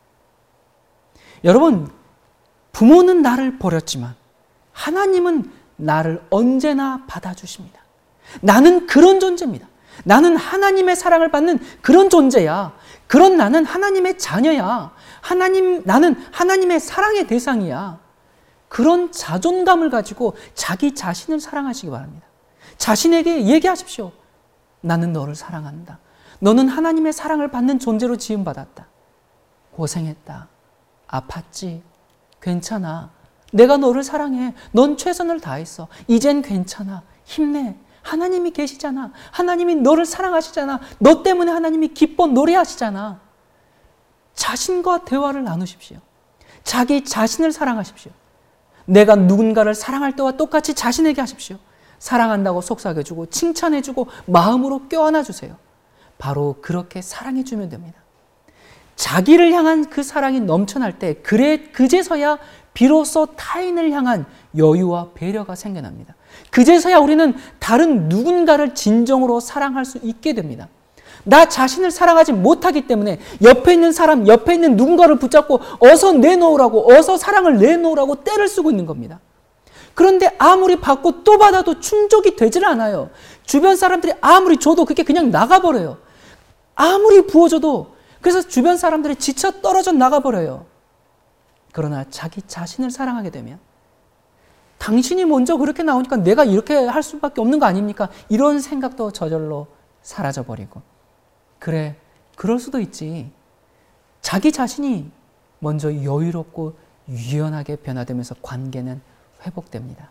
여러분, 부모는 나를 버렸지만 하나님은 나를 언제나 받아주십니다. 나는 그런 존재입니다. 나는 하나님의 사랑을 받는 그런 존재야. 그런 나는 하나님의 자녀야. 하나님, 나는 하나님의 사랑의 대상이야. 그런 자존감을 가지고 자기 자신을 사랑하시기 바랍니다. 자신에게 얘기하십시오. 나는 너를 사랑한다. 너는 하나님의 사랑을 받는 존재로 지음받았다. 고생했다. 아팠지. 괜찮아. 내가 너를 사랑해. 넌 최선을 다했어. 이젠 괜찮아. 힘내. 하나님이 계시잖아. 하나님이 너를 사랑하시잖아. 너 때문에 하나님이 기뻐 노래하시잖아. 자신과 대화를 나누십시오. 자기 자신을 사랑하십시오. 내가 누군가를 사랑할 때와 똑같이 자신에게 하십시오. 사랑한다고 속삭여주고 칭찬해주고 마음으로 껴안아주세요. 바로 그렇게 사랑해주면 됩니다. 자기를 향한 그 사랑이 넘쳐날 때 그래, 그제서야 비로소 타인을 향한 여유와 배려가 생겨납니다. 그제서야 우리는 다른 누군가를 진정으로 사랑할 수 있게 됩니다. 나 자신을 사랑하지 못하기 때문에 옆에 있는 사람, 옆에 있는 누군가를 붙잡고 어서 내놓으라고, 어서 사랑을 내놓으라고 떼를 쓰고 있는 겁니다. 그런데 아무리 받고 또 받아도 충족이 되질 않아요. 주변 사람들이 아무리 줘도 그게 그냥 나가버려요. 아무리 부어줘도. 그래서 주변 사람들이 지쳐 떨어져 나가버려요. 그러나 자기 자신을 사랑하게 되면 당신이 먼저 그렇게 나오니까 내가 이렇게 할 수밖에 없는 거 아닙니까? 이런 생각도 저절로 사라져버리고, 그래, 그럴 수도 있지. 자기 자신이 먼저 여유롭고 유연하게 변화되면서 관계는 회복됩니다.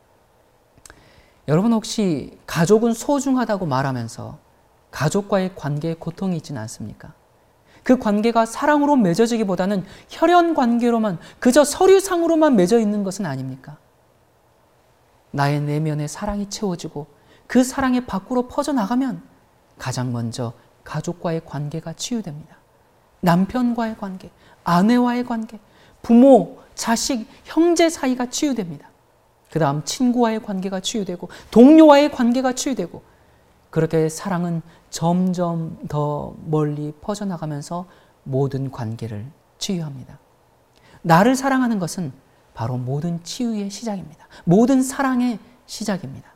여러분, 혹시 가족은 소중하다고 말하면서 가족과의 관계에 고통이 있지는 않습니까? 그 관계가 사랑으로 맺어지기보다는 혈연 관계로만, 그저 서류상으로만 맺어 있는 것은 아닙니까? 나의 내면에 사랑이 채워지고 그 사랑이 밖으로 퍼져나가면 가장 먼저 가족과의 관계가 치유됩니다. 남편과의 관계, 아내와의 관계, 부모, 자식, 형제 사이가 치유됩니다. 그 다음 친구와의 관계가 치유되고 동료와의 관계가 치유되고, 그렇게 사랑은 점점 더 멀리 퍼져나가면서 모든 관계를 치유합니다. 나를 사랑하는 것은 바로 모든 치유의 시작입니다. 모든 사랑의 시작입니다.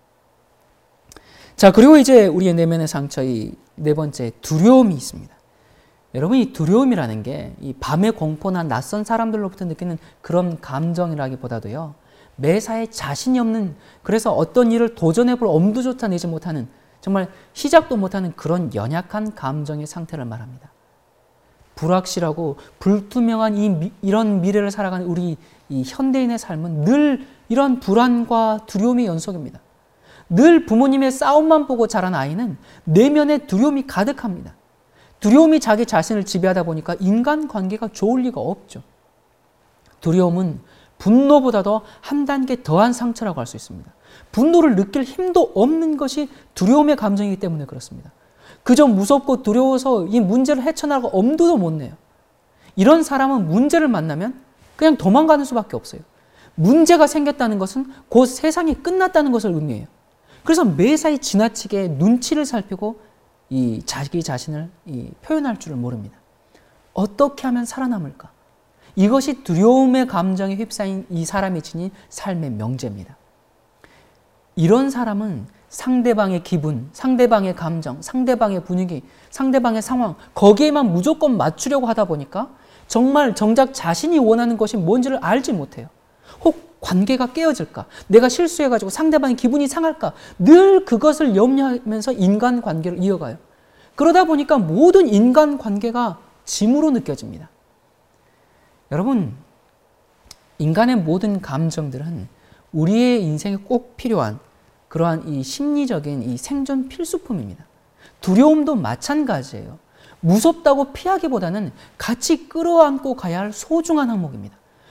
자, 그리고 이제 우리의 내면의 상처의 네 번째, 두려움이 있습니다. 여러분, 이 두려움이라는 게 이 밤의 공포나 낯선 사람들로부터 느끼는 그런 감정이라기보다도요, 매사에 자신이 없는, 그래서 어떤 일을 도전해볼 엄두조차 내지 못하는, 정말 시작도 못하는 그런 연약한 감정의 상태를 말합니다. 불확실하고 불투명한 이 미, 이런 미래를 살아가는 우리 이 현대인의 삶은 늘 이런 불안과 두려움의 연속입니다. 늘 부모님의 싸움만 보고 자란 아이는 내면에 두려움이 가득합니다. 두려움이 자기 자신을 지배하다 보니까 인간관계가 좋을 리가 없죠. 두려움은 분노보다도 한 단계 더한 상처라고 할 수 있습니다. 분노를 느낄 힘도 없는 것이 두려움의 감정이기 때문에 그렇습니다. 그저 무섭고 두려워서 이 문제를 헤쳐나가고 엄두도 못 내요. 이런 사람은 문제를 만나면 그냥 도망가는 수밖에 없어요. 문제가 생겼다는 것은 곧 세상이 끝났다는 것을 의미해요. 그래서 매사에 지나치게 눈치를 살피고 이 자기 자신을 이 표현할 줄을 모릅니다. 어떻게 하면 살아남을까? 이것이 두려움의 감정에 휩싸인 이 사람이 지닌 삶의 명제입니다. 이런 사람은 상대방의 기분, 상대방의 감정, 상대방의 분위기, 상대방의 상황, 거기에만 무조건 맞추려고 하다 보니까 정말 정작 자신이 원하는 것이 뭔지를 알지 못해요. 혹 관계가 깨어질까? 내가 실수해가지고 상대방의 기분이 상할까? 늘 그것을 염려하면서 인간관계를 이어가요. 그러다 보니까 모든 인간관계가 짐으로 느껴집니다. 여러분, 인간의 모든 감정들은 우리의 인생에 꼭 필요한 그러한 이 심리적인 이 생존 필수품입니다. 두려움도 마찬가지예요. 무섭다고 피하기보다는 같이 끌어안고 가야 할 소중한 항목입니다.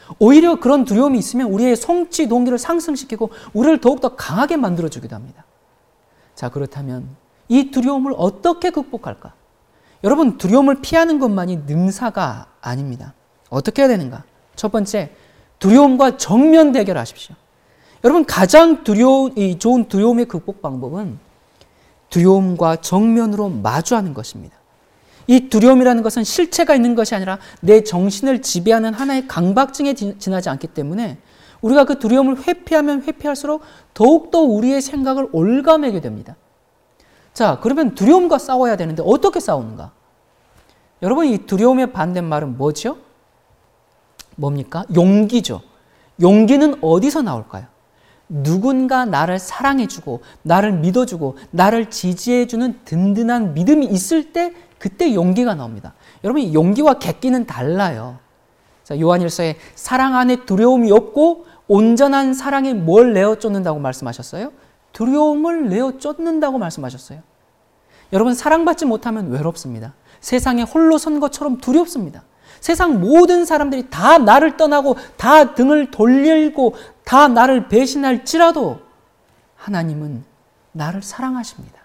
오히려 그런 두려움이 있으면 우리의 성취 동기를 상승시키고 우리를 더욱더 강하게 만들어주기도 합니다. 자, 그렇다면 이 두려움을 어떻게 극복할까? 여러분, 두려움을 피하는 것만이 능사가 아닙니다. 어떻게 해야 되는가? 첫 번째, 두려움과 정면 대결하십시오. 여러분, 가장 두려운, 이 좋은 두려움의 극복 방법은 두려움과 정면으로 마주하는 것입니다. 이 두려움이라는 것은 실체가 있는 것이 아니라 내 정신을 지배하는 하나의 강박증에 지나지 않기 때문에 우리가 그 두려움을 회피하면 회피할수록 더욱더 우리의 생각을 올가매게 됩니다. 자, 그러면 두려움과 싸워야 되는데 어떻게 싸우는가? 여러분, 이 두려움의 반대말은 뭐죠? 뭡니까? 용기죠. 용기는 어디서 나올까요? 누군가 나를 사랑해주고 나를 믿어주고 나를 지지해주는 든든한 믿음이 있을 때 그때 용기가 나옵니다. 여러분, 용기와 객기는 달라요. 자, 요한일서에 사랑 안에 두려움이 없고 온전한 사랑에 뭘 내어 쫓는다고 말씀하셨어요? 두려움을 내어 쫓는다고 말씀하셨어요. 여러분, 사랑받지 못하면 외롭습니다. 세상에 홀로 선 것처럼 두렵습니다. 세상 모든 사람들이 다 나를 떠나고 다 등을 돌리고 다 나를 배신할지라도 하나님은 나를 사랑하십니다.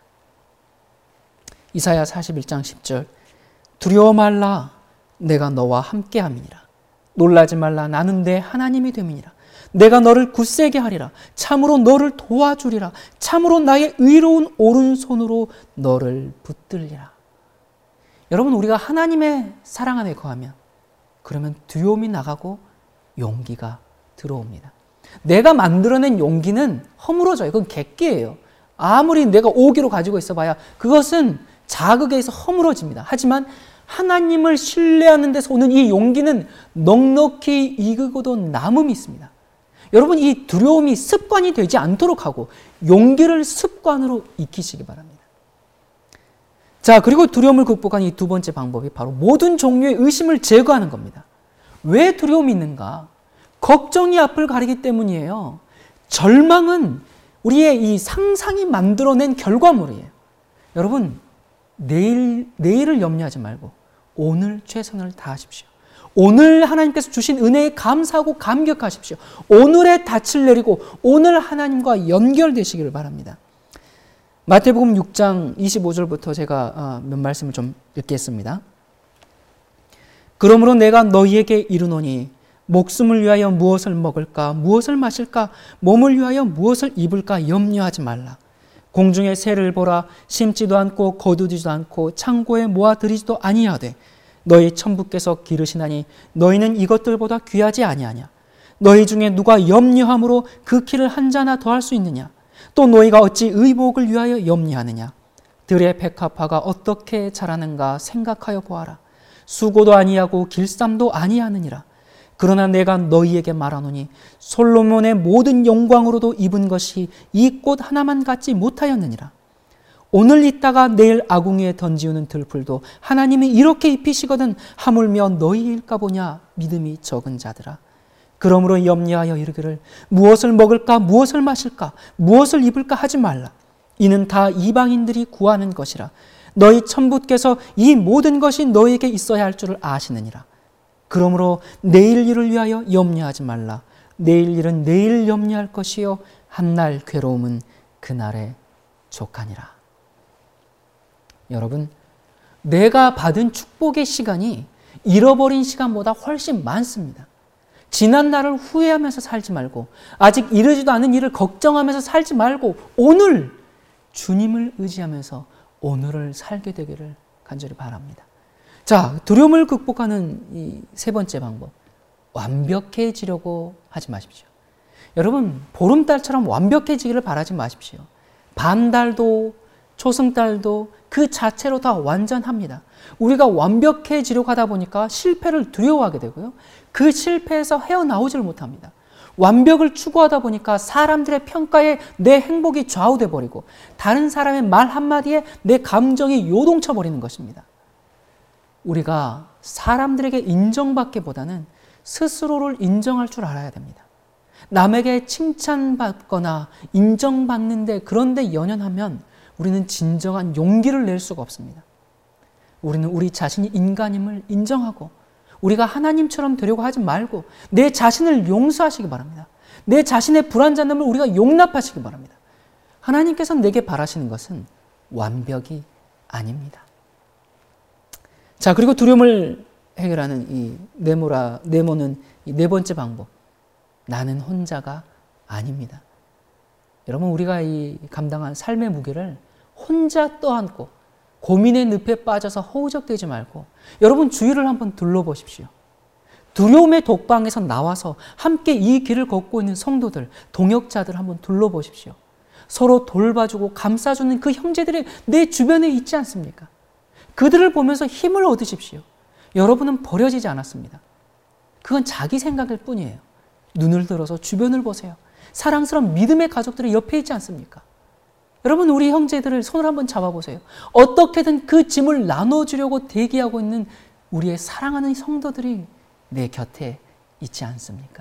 이사야 사십일 장 십 절, 두려워 말라, 내가 너와 함께함이니라. 놀라지 말라, 나는 내 하나님이 됨이니라. 내가 너를 굳세게 하리라. 참으로 너를 도와주리라. 참으로 나의 의로운 오른손으로 너를 붙들리라. 여러분, 우리가 하나님의 사랑 안에 거하면 그러면 두려움이 나가고 용기가 들어옵니다. 내가 만들어낸 용기는 허물어져요. 그건 객기예요. 아무리 내가 오기로 가지고 있어봐야 그것은 자극에 의해서 허물어집니다. 하지만 하나님을 신뢰하는 데서 오는 이 용기는 넉넉히 익으고도 남음이 있습니다. 여러분, 이 두려움이 습관이 되지 않도록 하고 용기를 습관으로 익히시기 바랍니다. 자, 그리고 두려움을 극복하는 이 두 번째 방법이 바로 모든 종류의 의심을 제거하는 겁니다. 왜 두려움이 있는가? 걱정이 앞을 가리기 때문이에요. 절망은 우리의 이 상상이 만들어낸 결과물이에요. 여러분, 내일, 내일을 염려하지 말고 오늘 최선을 다하십시오. 오늘 하나님께서 주신 은혜에 감사하고 감격하십시오. 오늘의 닻을 내리고 오늘 하나님과 연결되시기를 바랍니다. 마태복음 육 장 이십오 절부터 제가 몇 말씀을 좀 읽겠습니다. 그러므로 내가 너희에게 이르노니 목숨을 위하여 무엇을 먹을까, 무엇을 마실까, 몸을 위하여 무엇을 입을까 염려하지 말라. 공중의 새를 보라. 심지도 않고 거두지도 않고 창고에 모아들이지도 아니하되 너희 천부께서 기르시나니 너희는 이것들보다 귀하지 아니하냐. 너희 중에 누가 염려함으로 그 키를 한 자나 더할 수 있느냐. 또 너희가 어찌 의복을 위하여 염려하느냐. 들의 백합화가 어떻게 자라는가 생각하여 보아라. 수고도 아니하고 길쌈도 아니하느니라. 그러나 내가 너희에게 말하노니 솔로몬의 모든 영광으로도 입은 것이 이 꽃 하나만 갖지 못하였느니라. 오늘 있다가 내일 아궁이에 던지우는 들풀도 하나님이 이렇게 입히시거든 하물며 너희일까 보냐. 믿음이 적은 자들아. 그러므로 염려하여 이르기를 무엇을 먹을까, 무엇을 마실까, 무엇을 입을까 하지 말라. 이는 다 이방인들이 구하는 것이라. 너희 천부께서 이 모든 것이 너희에게 있어야 할 줄을 아시느니라. 그러므로 내일 일을 위하여 염려하지 말라. 내일 일은 내일 염려할 것이요 한날 괴로움은 그날에 족하니라. 여러분, 내가 받은 축복의 시간이 잃어버린 시간보다 훨씬 많습니다. 지난 날을 후회하면서 살지 말고 아직 이르지도 않은 일을 걱정하면서 살지 말고 오늘 주님을 의지하면서 오늘을 살게 되기를 간절히 바랍니다. 자, 두려움을 극복하는 이 세 번째 방법, 완벽해지려고 하지 마십시오. 여러분, 보름달처럼 완벽해지기를 바라지 마십시오. 반달도 초승달도 그 자체로 다 완전합니다. 우리가 완벽해지려고 하다 보니까 실패를 두려워하게 되고요. 그 실패에서 헤어나오지를 못합니다. 완벽을 추구하다 보니까 사람들의 평가에 내 행복이 좌우돼 버리고 다른 사람의 말 한마디에 내 감정이 요동쳐 버리는 것입니다. 우리가 사람들에게 인정받기보다는 스스로를 인정할 줄 알아야 됩니다. 남에게 칭찬받거나 인정받는데 그런데 연연하면 우리는 진정한 용기를 낼 수가 없습니다. 우리는 우리 자신이 인간임을 인정하고 우리가 하나님처럼 되려고 하지 말고 내 자신을 용서하시기 바랍니다. 내 자신의 불완전함을 우리가 용납하시기 바랍니다. 하나님께서 내게 바라시는 것은 완벽이 아닙니다. 자, 그리고 두려움을 해결하는 이 네모라, 네모는 이 네 번째 방법. 나는 혼자가 아닙니다. 여러분, 우리가 이 감당한 삶의 무게를 혼자 떠안고 고민의 늪에 빠져서 허우적대지 말고 여러분 주위를 한번 둘러보십시오. 두려움의 독방에서 나와서 함께 이 길을 걷고 있는 성도들, 동역자들 한번 둘러보십시오. 서로 돌봐주고 감싸주는 그 형제들이 내 주변에 있지 않습니까? 그들을 보면서 힘을 얻으십시오. 여러분은 버려지지 않았습니다. 그건 자기 생각일 뿐이에요. 눈을 들어서 주변을 보세요. 사랑스러운 믿음의 가족들이 옆에 있지 않습니까? 여러분, 우리 형제들을 손을 한번 잡아보세요. 어떻게든 그 짐을 나눠주려고 대기하고 있는 우리의 사랑하는 성도들이 내 곁에 있지 않습니까?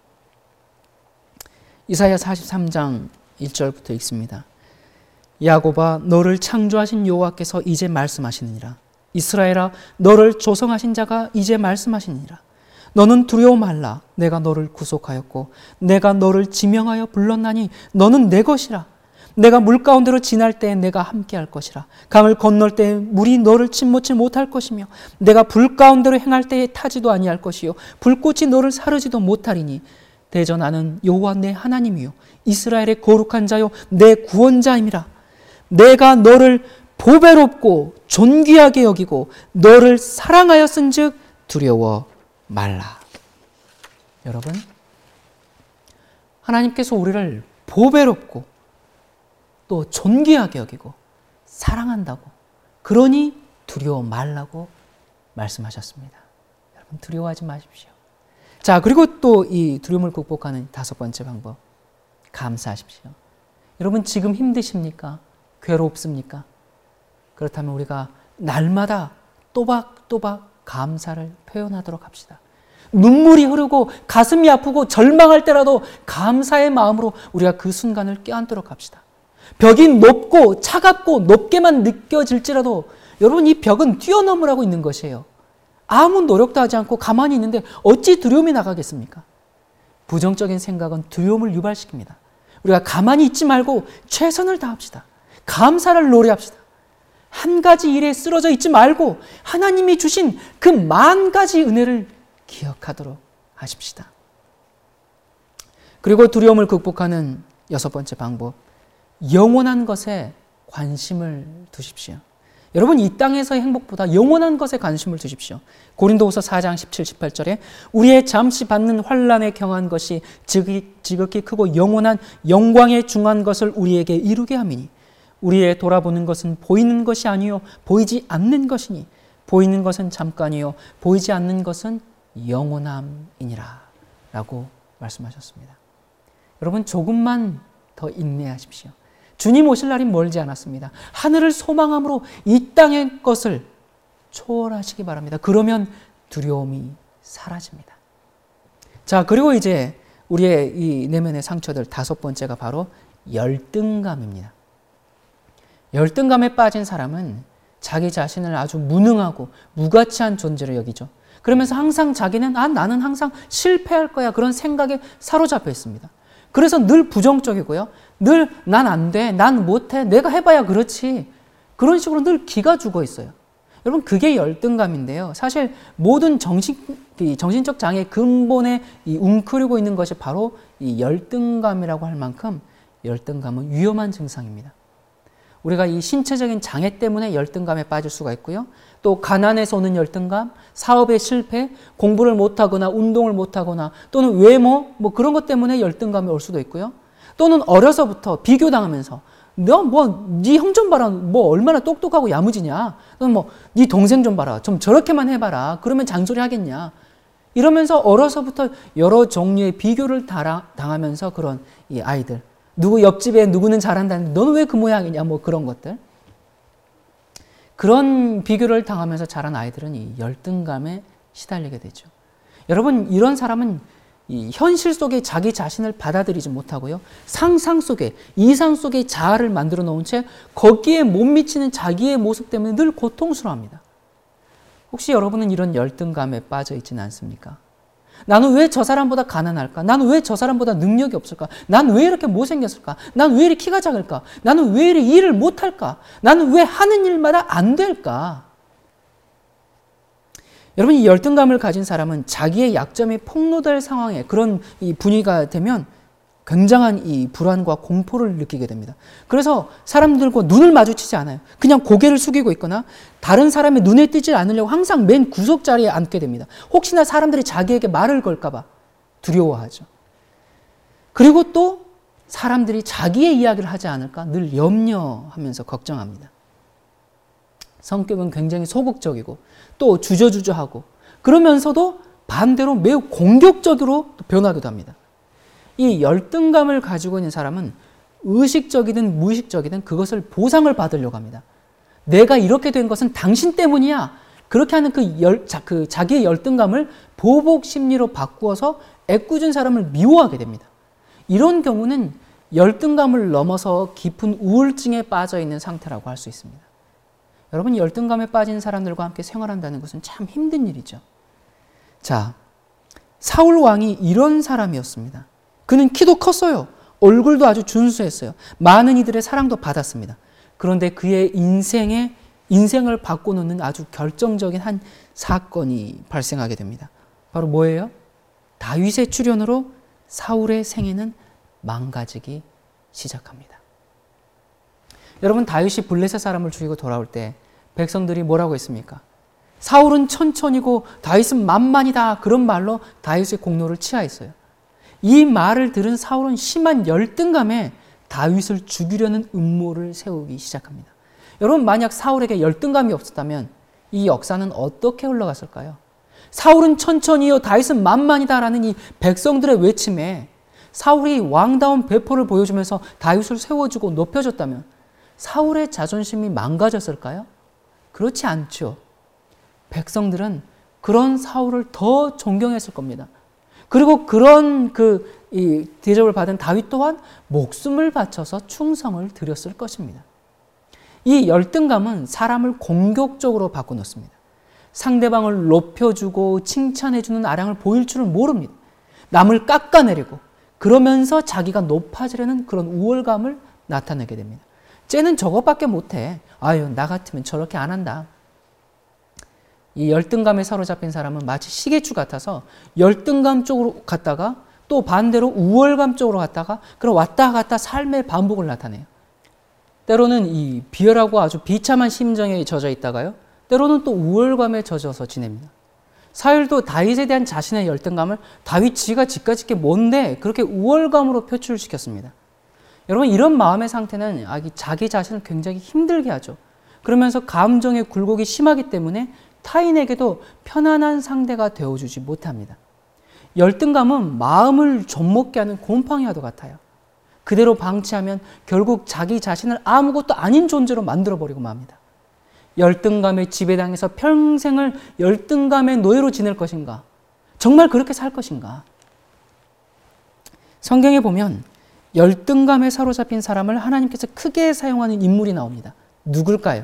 이사야 사십삼 장 일 절부터 읽습니다. 야곱아, 너를 창조하신 여호와께서 이제 말씀하시느니라. 이스라엘아, 너를 조성하신 자가 이제 말씀하시느니라. 너는 두려워 말라. 내가 너를 구속하였고 내가 너를 지명하여 불렀나니 너는 내 것이라. 내가 물 가운데로 지날 때에 내가 함께할 것이라. 강을 건널 때에 물이 너를 침몰치 못할 것이며 내가 불 가운데로 행할 때에 타지도 아니할 것이요 불꽃이 너를 사르지도 못하리니 대저 나는 여호와 내 하나님이요 이스라엘의 거룩한 자요 내 구원자임이라. 내가 너를 보배롭고 존귀하게 여기고 너를 사랑하였은즉 두려워 말라. 여러분, 하나님께서 우리를 보배롭고 또 존귀하게 여기고 사랑한다고, 그러니 두려워 말라고 말씀하셨습니다. 여러분, 두려워하지 마십시오. 자, 그리고 또 이 두려움을 극복하는 다섯 번째 방법, 감사하십시오. 여러분, 지금 힘드십니까? 괴롭습니까? 그렇다면 우리가 날마다 또박또박 감사를 표현하도록 합시다. 눈물이 흐르고 가슴이 아프고 절망할 때라도 감사의 마음으로 우리가 그 순간을 껴안도록 합시다. 벽이 높고 차갑고 높게만 느껴질지라도 여러분, 이 벽은 뛰어넘으라고 있는 것이에요. 아무 노력도 하지 않고 가만히 있는데 어찌 두려움이 나가겠습니까? 부정적인 생각은 두려움을 유발시킵니다. 우리가 가만히 있지 말고 최선을 다합시다. 감사를 노래합시다. 한 가지 일에 쓰러져 있지 말고 하나님이 주신 그 만 가지 은혜를 기억하도록 하십시다. 그리고 두려움을 극복하는 여섯 번째 방법, 영원한 것에 관심을 두십시오. 여러분, 이 땅에서의 행복보다 영원한 것에 관심을 두십시오. 고린도후서 사 장 십칠, 십팔 절에 우리의 잠시 받는 환난에 경한 것이 지극히 크고 영원한 영광에 중한 것을 우리에게 이루게 함이니 우리의 돌아보는 것은 보이는 것이 아니요 보이지 않는 것이니 보이는 것은 잠깐이요 보이지 않는 것은 영원함이니라 라고 말씀하셨습니다. 여러분, 조금만 더 인내하십시오. 주님 오실 날이 멀지 않았습니다. 하늘을 소망함으로 이 땅의 것을 초월하시기 바랍니다. 그러면 두려움이 사라집니다. 자, 그리고 이제 우리의 이 내면의 상처들 다섯 번째가 바로 열등감입니다. 열등감에 빠진 사람은 자기 자신을 아주 무능하고 무가치한 존재로 여기죠. 그러면서 항상 자기는 아 나는 항상 실패할 거야 그런 생각에 사로잡혀 있습니다. 그래서 늘 부정적이고요. 늘 난 안 돼, 난 못해, 내가 해봐야 그렇지. 그런 식으로 늘 기가 죽어 있어요. 여러분, 그게 열등감인데요. 사실 모든 정신, 정신적 장애의 근본에 이 웅크리고 있는 것이 바로 이 열등감이라고 할 만큼 열등감은 위험한 증상입니다. 우리가 이 신체적인 장애 때문에 열등감에 빠질 수가 있고요. 또 가난에서 오는 열등감, 사업의 실패, 공부를 못하거나 운동을 못하거나 또는 외모, 뭐 그런 것 때문에 열등감이 올 수도 있고요. 또는 어려서부터 비교당하면서 너 뭐 네 형 좀 봐라, 뭐 얼마나 똑똑하고 야무지냐, 또는 뭐 네 동생 좀 봐라, 좀 저렇게만 해봐라, 그러면 잔소리 하겠냐, 이러면서 어려서부터 여러 종류의 비교를 당하면서 그런 이 아이들, 누구 옆집에 누구는 잘한다는데 너는 왜 그 모양이냐, 뭐 그런 것들, 그런 비교를 당하면서 자란 아이들은 이 열등감에 시달리게 되죠. 여러분, 이런 사람은 이 현실 속에 자기 자신을 받아들이지 못하고요, 상상 속에, 이상 속에 자아를 만들어 놓은 채 거기에 못 미치는 자기의 모습 때문에 늘 고통스러워합니다. 혹시 여러분은 이런 열등감에 빠져 있지는 않습니까? 나는 왜 저 사람보다 가난할까? 나는 왜 저 사람보다 능력이 없을까? 나는 왜 이렇게 못생겼을까? 나는 왜 이렇게 키가 작을까? 나는 왜 이렇게 일을 못할까? 나는 왜 하는 일마다 안 될까? 여러분, 이 열등감을 가진 사람은 자기의 약점이 폭로될 상황에 그런 이 분위기가 되면 굉장한 이 불안과 공포를 느끼게 됩니다. 그래서 사람들과 눈을 마주치지 않아요. 그냥 고개를 숙이고 있거나 다른 사람의 눈에 띄지 않으려고 항상 맨 구석자리에 앉게 됩니다. 혹시나 사람들이 자기에게 말을 걸까 봐 두려워하죠. 그리고 또 사람들이 자기의 이야기를 하지 않을까 늘 염려하면서 걱정합니다. 성격은 굉장히 소극적이고 또 주저주저하고 그러면서도 반대로 매우 공격적으로 변하기도 합니다. 이 열등감을 가지고 있는 사람은 의식적이든 무의식적이든 그것을 보상을 받으려고 합니다. 내가 이렇게 된 것은 당신 때문이야. 그렇게 하는 그, 열, 자, 그 자기의 열등감을 보복 심리로 바꾸어서 애꿎은 사람을 미워하게 됩니다. 이런 경우는 열등감을 넘어서 깊은 우울증에 빠져 있는 상태라고 할 수 있습니다. 여러분, 열등감에 빠진 사람들과 함께 생활한다는 것은 참 힘든 일이죠. 자, 사울 왕이 이런 사람이었습니다. 그는 키도 컸어요. 얼굴도 아주 준수했어요. 많은 이들의 사랑도 받았습니다. 그런데 그의 인생에 인생을 바꿔놓는 아주 결정적인 한 사건이 발생하게 됩니다. 바로 뭐예요? 다윗의 출현으로 사울의 생애는 망가지기 시작합니다. 여러분, 다윗이 블레셋 사람을 죽이고 돌아올 때 백성들이 뭐라고 했습니까? 사울은 천천히고 다윗은 만만이다. 그런 말로 다윗의 공로를 치하했어요. 이 말을 들은 사울은 심한 열등감에 다윗을 죽이려는 음모를 세우기 시작합니다. 여러분, 만약 사울에게 열등감이 없었다면 이 역사는 어떻게 흘러갔을까요? 사울은 천천히요, 다윗은 만만이다라는 이 백성들의 외침에 사울이 왕다운 배포를 보여주면서 다윗을 세워주고 높여줬다면 사울의 자존심이 망가졌을까요? 그렇지 않죠. 백성들은 그런 사울을 더 존경했을 겁니다. 그리고 그런 그 이 대접을 받은 다윗 또한 목숨을 바쳐서 충성을 드렸을 것입니다. 이 열등감은 사람을 공격적으로 바꿔놓습니다. 상대방을 높여주고 칭찬해주는 아량을 보일 줄을 모릅니다. 남을 깎아내리고 그러면서 자기가 높아지려는 그런 우월감을 나타내게 됩니다. 쟤는 저것밖에 못해. 아유, 나 같으면 저렇게 안 한다. 이 열등감에 사로잡힌 사람은 마치 시계추 같아서 열등감 쪽으로 갔다가 또 반대로 우월감 쪽으로 갔다가 그런 왔다 갔다 삶의 반복을 나타내요. 때로는 이 비열하고 아주 비참한 심정에 젖어 있다가요, 때로는 또 우월감에 젖어서 지냅니다. 사울도 다윗에 대한 자신의 열등감을 다윗 지가 지까짓 게 뭔데 그렇게 우월감으로 표출시켰습니다. 여러분, 이런 마음의 상태는 자기 자신을 굉장히 힘들게 하죠. 그러면서 감정의 굴곡이 심하기 때문에 타인에게도 편안한 상대가 되어주지 못합니다. 열등감은 마음을 좀먹게 하는 곰팡이와도 같아요. 그대로 방치하면 결국 자기 자신을 아무것도 아닌 존재로 만들어버리고 맙니다. 열등감에 지배당해서 평생을 열등감의 노예로 지낼 것인가? 정말 그렇게 살 것인가? 성경에 보면 열등감에 사로잡힌 사람을 하나님께서 크게 사용하는 인물이 나옵니다. 누굴까요?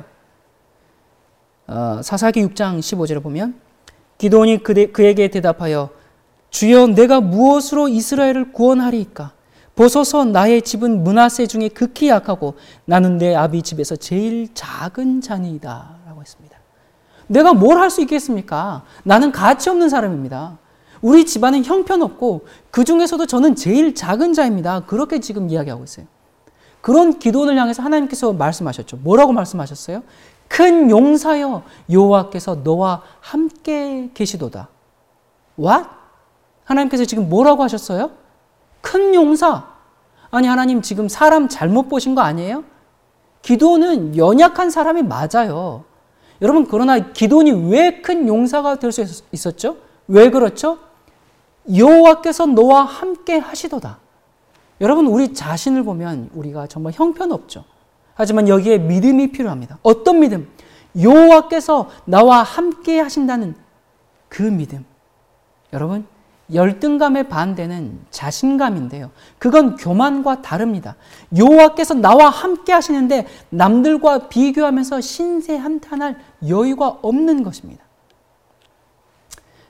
어, 사사기 육 장 십오 절에 보면 기드온이 그대, 그에게 대답하여 주여, 내가 무엇으로 이스라엘을 구원하리이까? 보소서, 나의 집은 므낫세 중에 극히 약하고 나는 내 아비 집에서 제일 작은 자니이다 라고 했습니다. 내가 뭘 할 수 있겠습니까? 나는 가치 없는 사람입니다. 우리 집안은 형편없고 그 중에서도 저는 제일 작은 자입니다. 그렇게 지금 이야기하고 있어요. 그런 기도원을 향해서 하나님께서 말씀하셨죠. 뭐라고 말씀하셨어요? 큰 용사여, 여호와께서 너와 함께 계시도다. What? 하나님께서 지금 뭐라고 하셨어요? 큰 용사. 아니, 하나님 지금 사람 잘못 보신 거 아니에요? 기도는 연약한 사람이 맞아요. 여러분, 그러나 기도원이 왜 큰 용사가 될 수 있었죠? 왜 그렇죠? 여호와께서 너와 함께 하시도다. 여러분, 우리 자신을 보면 우리가 정말 형편없죠. 하지만 여기에 믿음이 필요합니다. 어떤 믿음? 여호와께서 나와 함께 하신다는 그 믿음. 여러분, 열등감의 반대는 자신감인데요. 그건 교만과 다릅니다. 여호와께서 나와 함께 하시는데 남들과 비교하면서 신세 한탄할 여유가 없는 것입니다.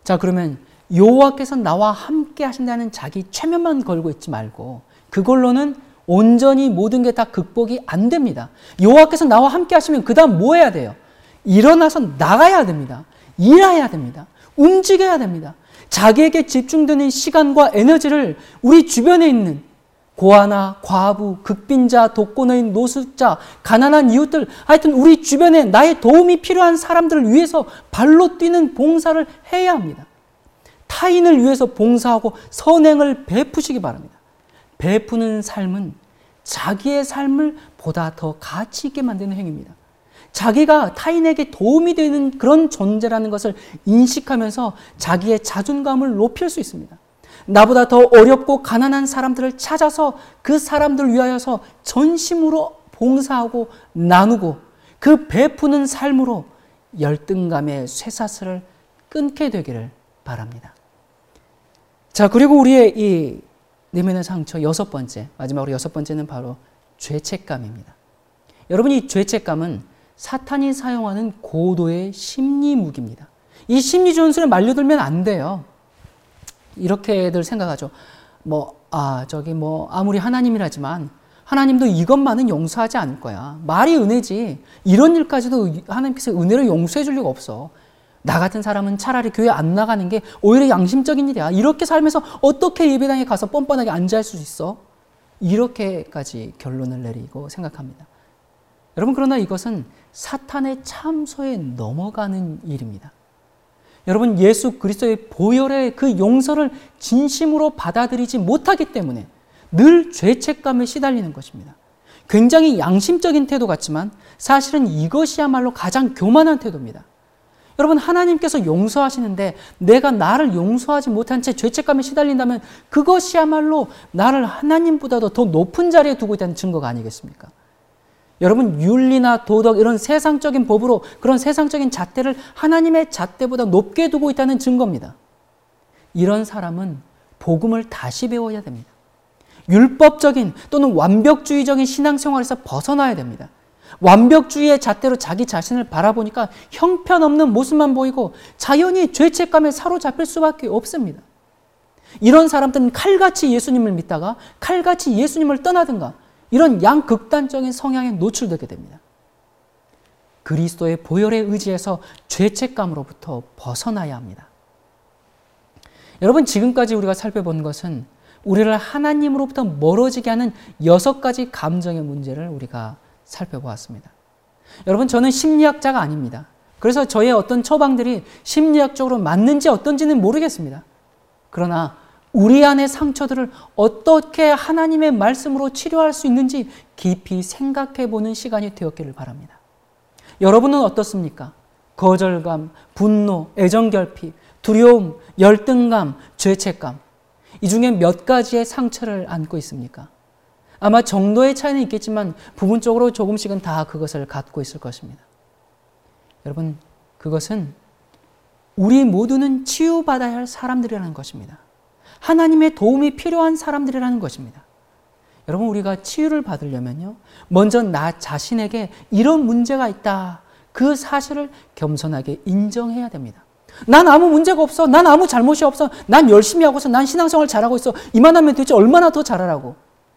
자, 그러면 여호와께서 나와 함께 하신다는 자기 최면만 걸고 있지 말고 그걸로는 온전히 모든 게 다 극복이 안 됩니다. 여호와께서 나와 함께 하시면 그 다음 뭐 해야 돼요? 일어나서 나가야 됩니다. 일해야 됩니다. 움직여야 됩니다. 자기에게 집중되는 시간과 에너지를 우리 주변에 있는 고아나 과부, 극빈자, 독거노인, 노숙자, 가난한 이웃들, 하여튼 우리 주변에 나의 도움이 필요한 사람들을 위해서 발로 뛰는 봉사를 해야 합니다. 타인을 위해서 봉사하고 선행을 베푸시기 바랍니다. 베푸는 삶은 자기의 삶을 보다 더 가치 있게 만드는 행위입니다. 자기가 타인에게 도움이 되는 그런 존재라는 것을 인식하면서 자기의 자존감을 높일 수 있습니다. 나보다 더 어렵고 가난한 사람들을 찾아서 그 사람들을 위하여서 전심으로 봉사하고 나누고 그 베푸는 삶으로 열등감의 쇠사슬을 끊게 되기를 바랍니다. 자, 그리고 우리의 이 내면의 상처 여섯 번째, 마지막으로 여섯 번째는 바로 죄책감입니다. 여러분, 이 죄책감은 사탄이 사용하는 고도의 심리 무기입니다. 이 심리 전술에 말려들면 안 돼요. 이렇게들 생각하죠. 뭐, 아, 저기 뭐, 아무리 하나님이라지만 하나님도 이것만은 용서하지 않을 거야. 말이 은혜지. 이런 일까지도 하나님께서 은혜로 용서해 줄 리가 없어. 나 같은 사람은 차라리 교회 안 나가는 게 오히려 양심적인 일이야. 이렇게 살면서 어떻게 예배당에 가서 뻔뻔하게 앉아 있을 수 있어? 이렇게까지 결론을 내리고 생각합니다. 여러분, 그러나 이것은 사탄의 참소에 넘어가는 일입니다. 여러분, 예수 그리스도의 보혈의 그 용서를 진심으로 받아들이지 못하기 때문에 늘 죄책감에 시달리는 것입니다. 굉장히 양심적인 태도 같지만 사실은 이것이야말로 가장 교만한 태도입니다. 여러분, 하나님께서 용서하시는데 내가 나를 용서하지 못한 채 죄책감에 시달린다면 그것이야말로 나를 하나님보다도 더 높은 자리에 두고 있다는 증거가 아니겠습니까? 여러분, 윤리나 도덕 이런 세상적인 법으로 그런 세상적인 잣대를 하나님의 잣대보다 높게 두고 있다는 증거입니다. 이런 사람은 복음을 다시 배워야 됩니다. 율법적인 또는 완벽주의적인 신앙생활에서 벗어나야 됩니다. 완벽주의의 잣대로 자기 자신을 바라보니까 형편없는 모습만 보이고 자연히 죄책감에 사로잡힐 수밖에 없습니다. 이런 사람들은 칼같이 예수님을 믿다가 칼같이 예수님을 떠나든가 이런 양극단적인 성향에 노출되게 됩니다. 그리스도의 보혈의 의지에서 죄책감으로부터 벗어나야 합니다. 여러분, 지금까지 우리가 살펴본 것은 우리를 하나님으로부터 멀어지게 하는 여섯 가지 감정의 문제를 우리가 살펴보았습니다. 여러분, 저는 심리학자가 아닙니다. 그래서 저의 어떤 처방들이 심리학적으로 맞는지 어떤지는 모르겠습니다. 그러나 우리 안의 상처들을 어떻게 하나님의 말씀으로 치료할 수 있는지 깊이 생각해 보는 시간이 되었기를 바랍니다. 여러분은 어떻습니까? 거절감, 분노, 애정결핍, 두려움, 열등감, 죄책감, 이 중에 몇 가지의 상처를 안고 있습니까? 아마 정도의 차이는 있겠지만 부분적으로 조금씩은 다 그것을 갖고 있을 것입니다. 여러분, 그것은 우리 모두는 치유받아야 할 사람들이라는 것입니다. 하나님의 도움이 필요한 사람들이라는 것입니다. 여러분, 우리가 치유를 받으려면요, 먼저 나 자신에게 이런 문제가 있다, 그 사실을 겸손하게 인정해야 됩니다. 난 아무 문제가 없어. 난 아무 잘못이 없어. 난 열심히 하고서 난 신앙생활 잘하고 있어. 이만하면 도대체 얼마나 더 잘하라고.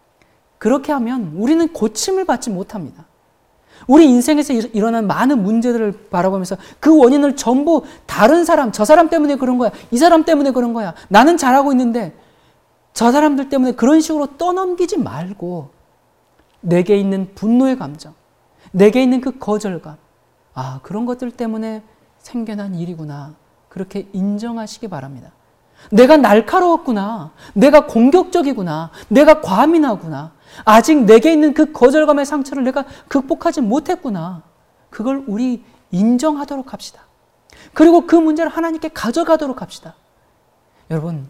그렇게 하면 우리는 고침을 받지 못합니다. 우리 인생에서 일어난 많은 문제들을 바라보면서 그 원인을 전부 다른 사람, 저 사람 때문에 그런 거야, 이 사람 때문에 그런 거야, 나는 잘하고 있는데 저 사람들 때문에 그런 식으로 떠넘기지 말고 내게 있는 분노의 감정, 내게 있는 그 거절감, 아, 그런 것들 때문에 생겨난 일이구나, 그렇게 인정하시기 바랍니다. 내가 날카로웠구나, 내가 공격적이구나, 내가 과민하구나, 아직 내게 있는 그 거절감의 상처를 내가 극복하지 못했구나, 그걸 우리 인정하도록 합시다. 그리고 그 문제를 하나님께 가져가도록 합시다. 여러분,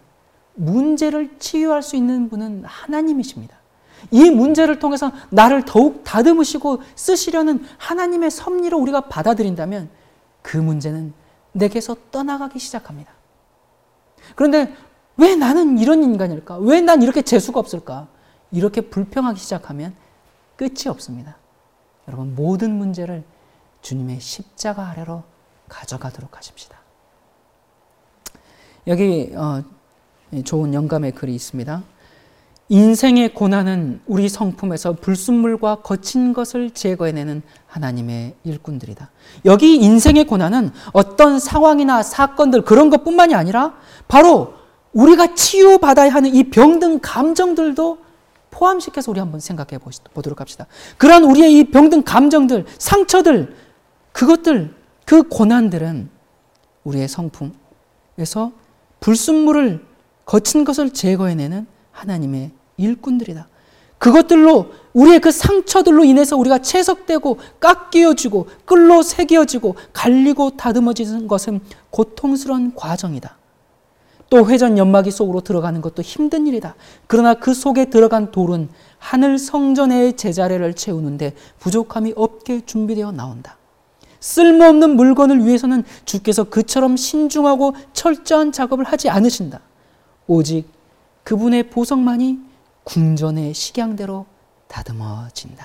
문제를 치유할 수 있는 분은 하나님이십니다. 이 문제를 통해서 나를 더욱 다듬으시고 쓰시려는 하나님의 섭리를 우리가 받아들인다면 그 문제는 내게서 떠나가기 시작합니다. 그런데 왜 나는 이런 인간일까? 왜 난 이렇게 재수가 없을까? 이렇게 불평하기 시작하면 끝이 없습니다. 여러분, 모든 문제를 주님의 십자가 아래로 가져가도록 하십시다. 여기 어, 좋은 영감의 글이 있습니다. 인생의 고난은 우리 성품에서 불순물과 거친 것을 제거해내는 하나님의 일꾼들이다. 여기 인생의 고난은 어떤 상황이나 사건들 그런 것뿐만이 아니라 바로 우리가 치유받아야 하는 이 병든 감정들도 포함시켜서 우리 한번 생각해 보도록 합시다. 그러한 우리의 이 병든 감정들, 상처들, 그것들, 그 고난들은 우리의 성품에서 불순물을 거친 것을 제거해내는 하나님의 일꾼들이다. 그것들로 우리의 그 상처들로 인해서 우리가 채석되고 깎여지고 끌로 새겨지고 갈리고 다듬어지는 것은 고통스러운 과정이다. 또 회전 연마기 속으로 들어가는 것도 힘든 일이다. 그러나 그 속에 들어간 돌은 하늘 성전의 제자리를 채우는데 부족함이 없게 준비되어 나온다. 쓸모없는 물건을 위해서는 주께서 그처럼 신중하고 철저한 작업을 하지 않으신다. 오직 그분의 보석만이 궁전의 식양대로 다듬어진다.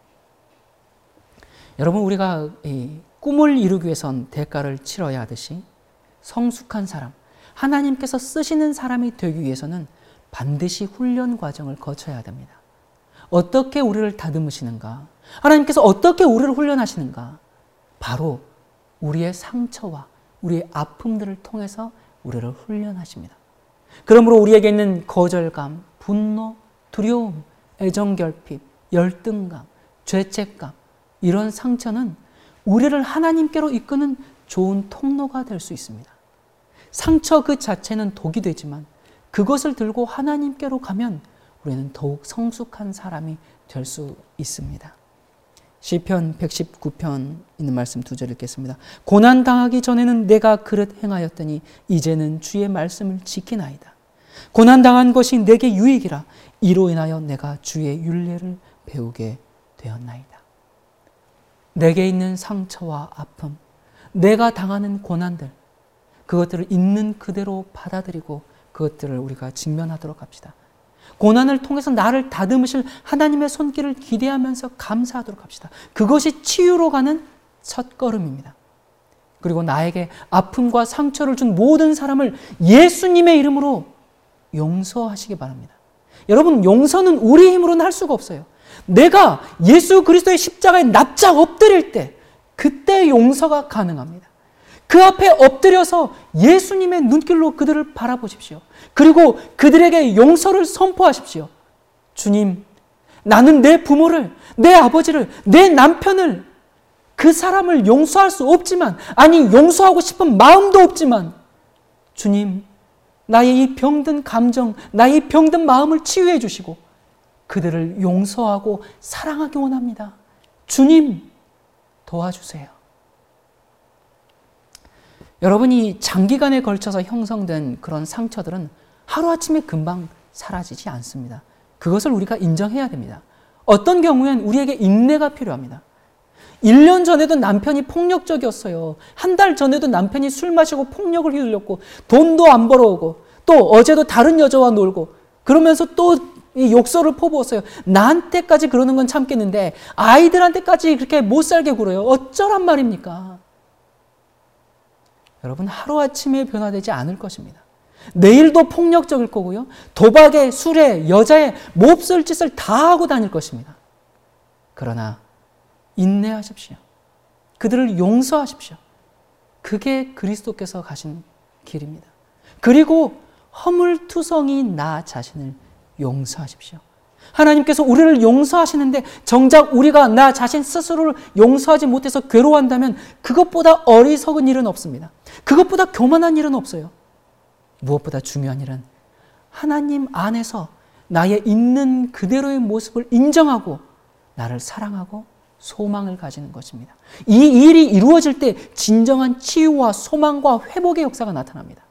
여러분, 우리가 이 꿈을 이루기 위해선 대가를 치러야 하듯이 성숙한 사람, 하나님께서 쓰시는 사람이 되기 위해서는 반드시 훈련 과정을 거쳐야 됩니다. 어떻게 우리를 다듬으시는가? 하나님께서 어떻게 우리를 훈련하시는가? 바로 우리의 상처와 우리의 아픔들을 통해서 우리를 훈련하십니다. 그러므로 우리에게 있는 거절감, 분노, 두려움, 애정결핍, 열등감, 죄책감, 이런 상처는 우리를 하나님께로 이끄는 좋은 통로가 될 수 있습니다. 상처 그 자체는 독이 되지만 그것을 들고 하나님께로 가면 우리는 더욱 성숙한 사람이 될 수 있습니다. 시편 백십구 편 있는 말씀 두 절 읽겠습니다. 고난당하기 전에는 내가 그릇 행하였더니 이제는 주의 말씀을 지키나이다. 고난당한 것이 내게 유익이라 이로 인하여 내가 주의 율례를 배우게 되었나이다. 내게 있는 상처와 아픔, 내가 당하는 고난들, 그것들을 있는 그대로 받아들이고 그것들을 우리가 직면하도록 합시다. 고난을 통해서 나를 다듬으실 하나님의 손길을 기대하면서 감사하도록 합시다. 그것이 치유로 가는 첫걸음입니다. 그리고 나에게 아픔과 상처를 준 모든 사람을 예수님의 이름으로 용서하시기 바랍니다. 여러분, 용서는 우리 힘으로는 할 수가 없어요. 내가 예수 그리스도의 십자가에 납작 엎드릴 때 그때 용서가 가능합니다. 그 앞에 엎드려서 예수님의 눈길로 그들을 바라보십시오. 그리고 그들에게 용서를 선포하십시오. 주님, 나는 내 부모를, 내 아버지를, 내 남편을, 그 사람을 용서할 수 없지만, 아니 용서하고 싶은 마음도 없지만, 주님, 나의 이 병든 감정, 나의 이 병든 마음을 치유해 주시고 그들을 용서하고 사랑하기 원합니다. 주님, 도와주세요. 여러분이 장기간에 걸쳐서 형성된 그런 상처들은 하루아침에 금방 사라지지 않습니다. 그것을 우리가 인정해야 됩니다. 어떤 경우엔 우리에게 인내가 필요합니다. 일 년 전에도 남편이 폭력적이었어요. 한 달 전에도 남편이 술 마시고 폭력을 휘둘렸고 돈도 안 벌어오고 또 어제도 다른 여자와 놀고 그러면서 또 이 욕설을 퍼부었어요. 나한테까지 그러는 건 참겠는데 아이들한테까지 그렇게 못 살게 굴어요. 어쩌란 말입니까? 여러분, 하루아침에 변화되지 않을 것입니다. 내일도 폭력적일 거고요. 도박에, 술에, 여자에 몹쓸 짓을 다 하고 다닐 것입니다. 그러나 인내하십시오. 그들을 용서하십시오. 그게 그리스도께서 가신 길입니다. 그리고 허물투성이 나 자신을 용서하십시오. 하나님께서 우리를 용서하시는데 정작 우리가 나 자신 스스로를 용서하지 못해서 괴로워한다면 그것보다 어리석은 일은 없습니다. 그것보다 교만한 일은 없어요. 무엇보다 중요한 일은 하나님 안에서 나의 있는 그대로의 모습을 인정하고 나를 사랑하고 소망을 가지는 것입니다. 이 일이 이루어질 때 진정한 치유와 소망과 회복의 역사가 나타납니다.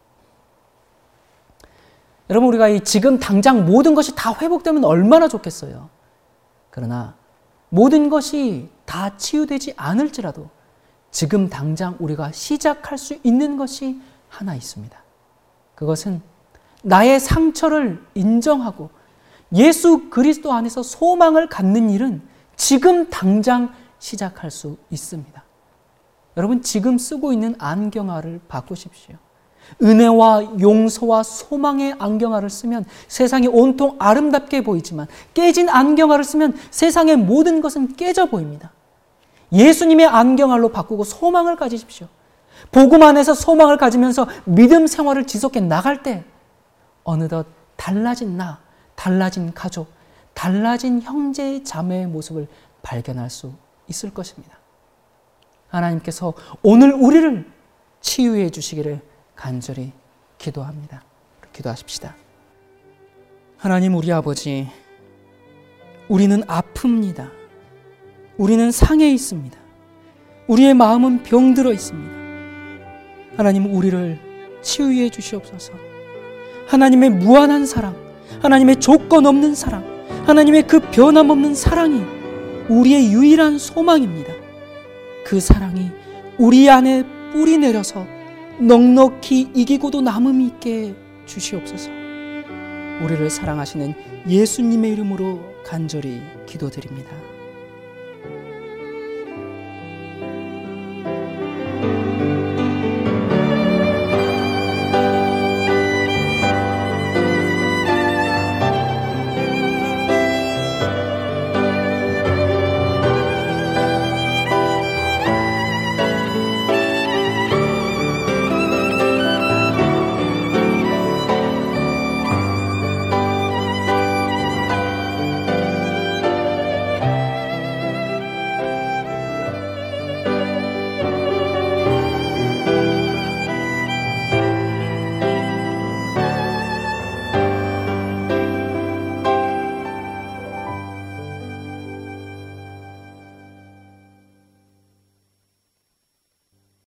여러분, 우리가 이 지금 당장 모든 것이 다 회복되면 얼마나 좋겠어요. 그러나 모든 것이 다 치유되지 않을지라도 지금 당장 우리가 시작할 수 있는 것이 하나 있습니다. 그것은 나의 상처를 인정하고 예수 그리스도 안에서 소망을 갖는 일은 지금 당장 시작할 수 있습니다. 여러분, 지금 쓰고 있는 안경알을 바꾸십시오. 은혜와 용서와 소망의 안경알을 쓰면 세상이 온통 아름답게 보이지만 깨진 안경알을 쓰면 세상의 모든 것은 깨져 보입니다. 예수님의 안경알로 바꾸고 소망을 가지십시오. 복음 안에서 소망을 가지면서 믿음 생활을 지속해 나갈 때 어느덧 달라진 나, 달라진 가족, 달라진 형제 자매의 모습을 발견할 수 있을 것입니다. 하나님께서 오늘 우리를 치유해 주시기를 간절히 기도합니다. 기도하십시다. 하나님 우리 아버지, 우리는 아픕니다. 우리는 상해 있습니다. 우리의 마음은 병들어 있습니다. 하나님 우리를 치유해 주시옵소서. 하나님의 무한한 사랑, 하나님의 조건 없는 사랑, 하나님의 그 변함없는 사랑이 우리의 유일한 소망입니다. 그 사랑이 우리 안에 뿌리 내려서 넉넉히 이기고도 남음이 있게 주시옵소서. 우리를 사랑하시는 예수님의 이름으로 간절히 기도드립니다.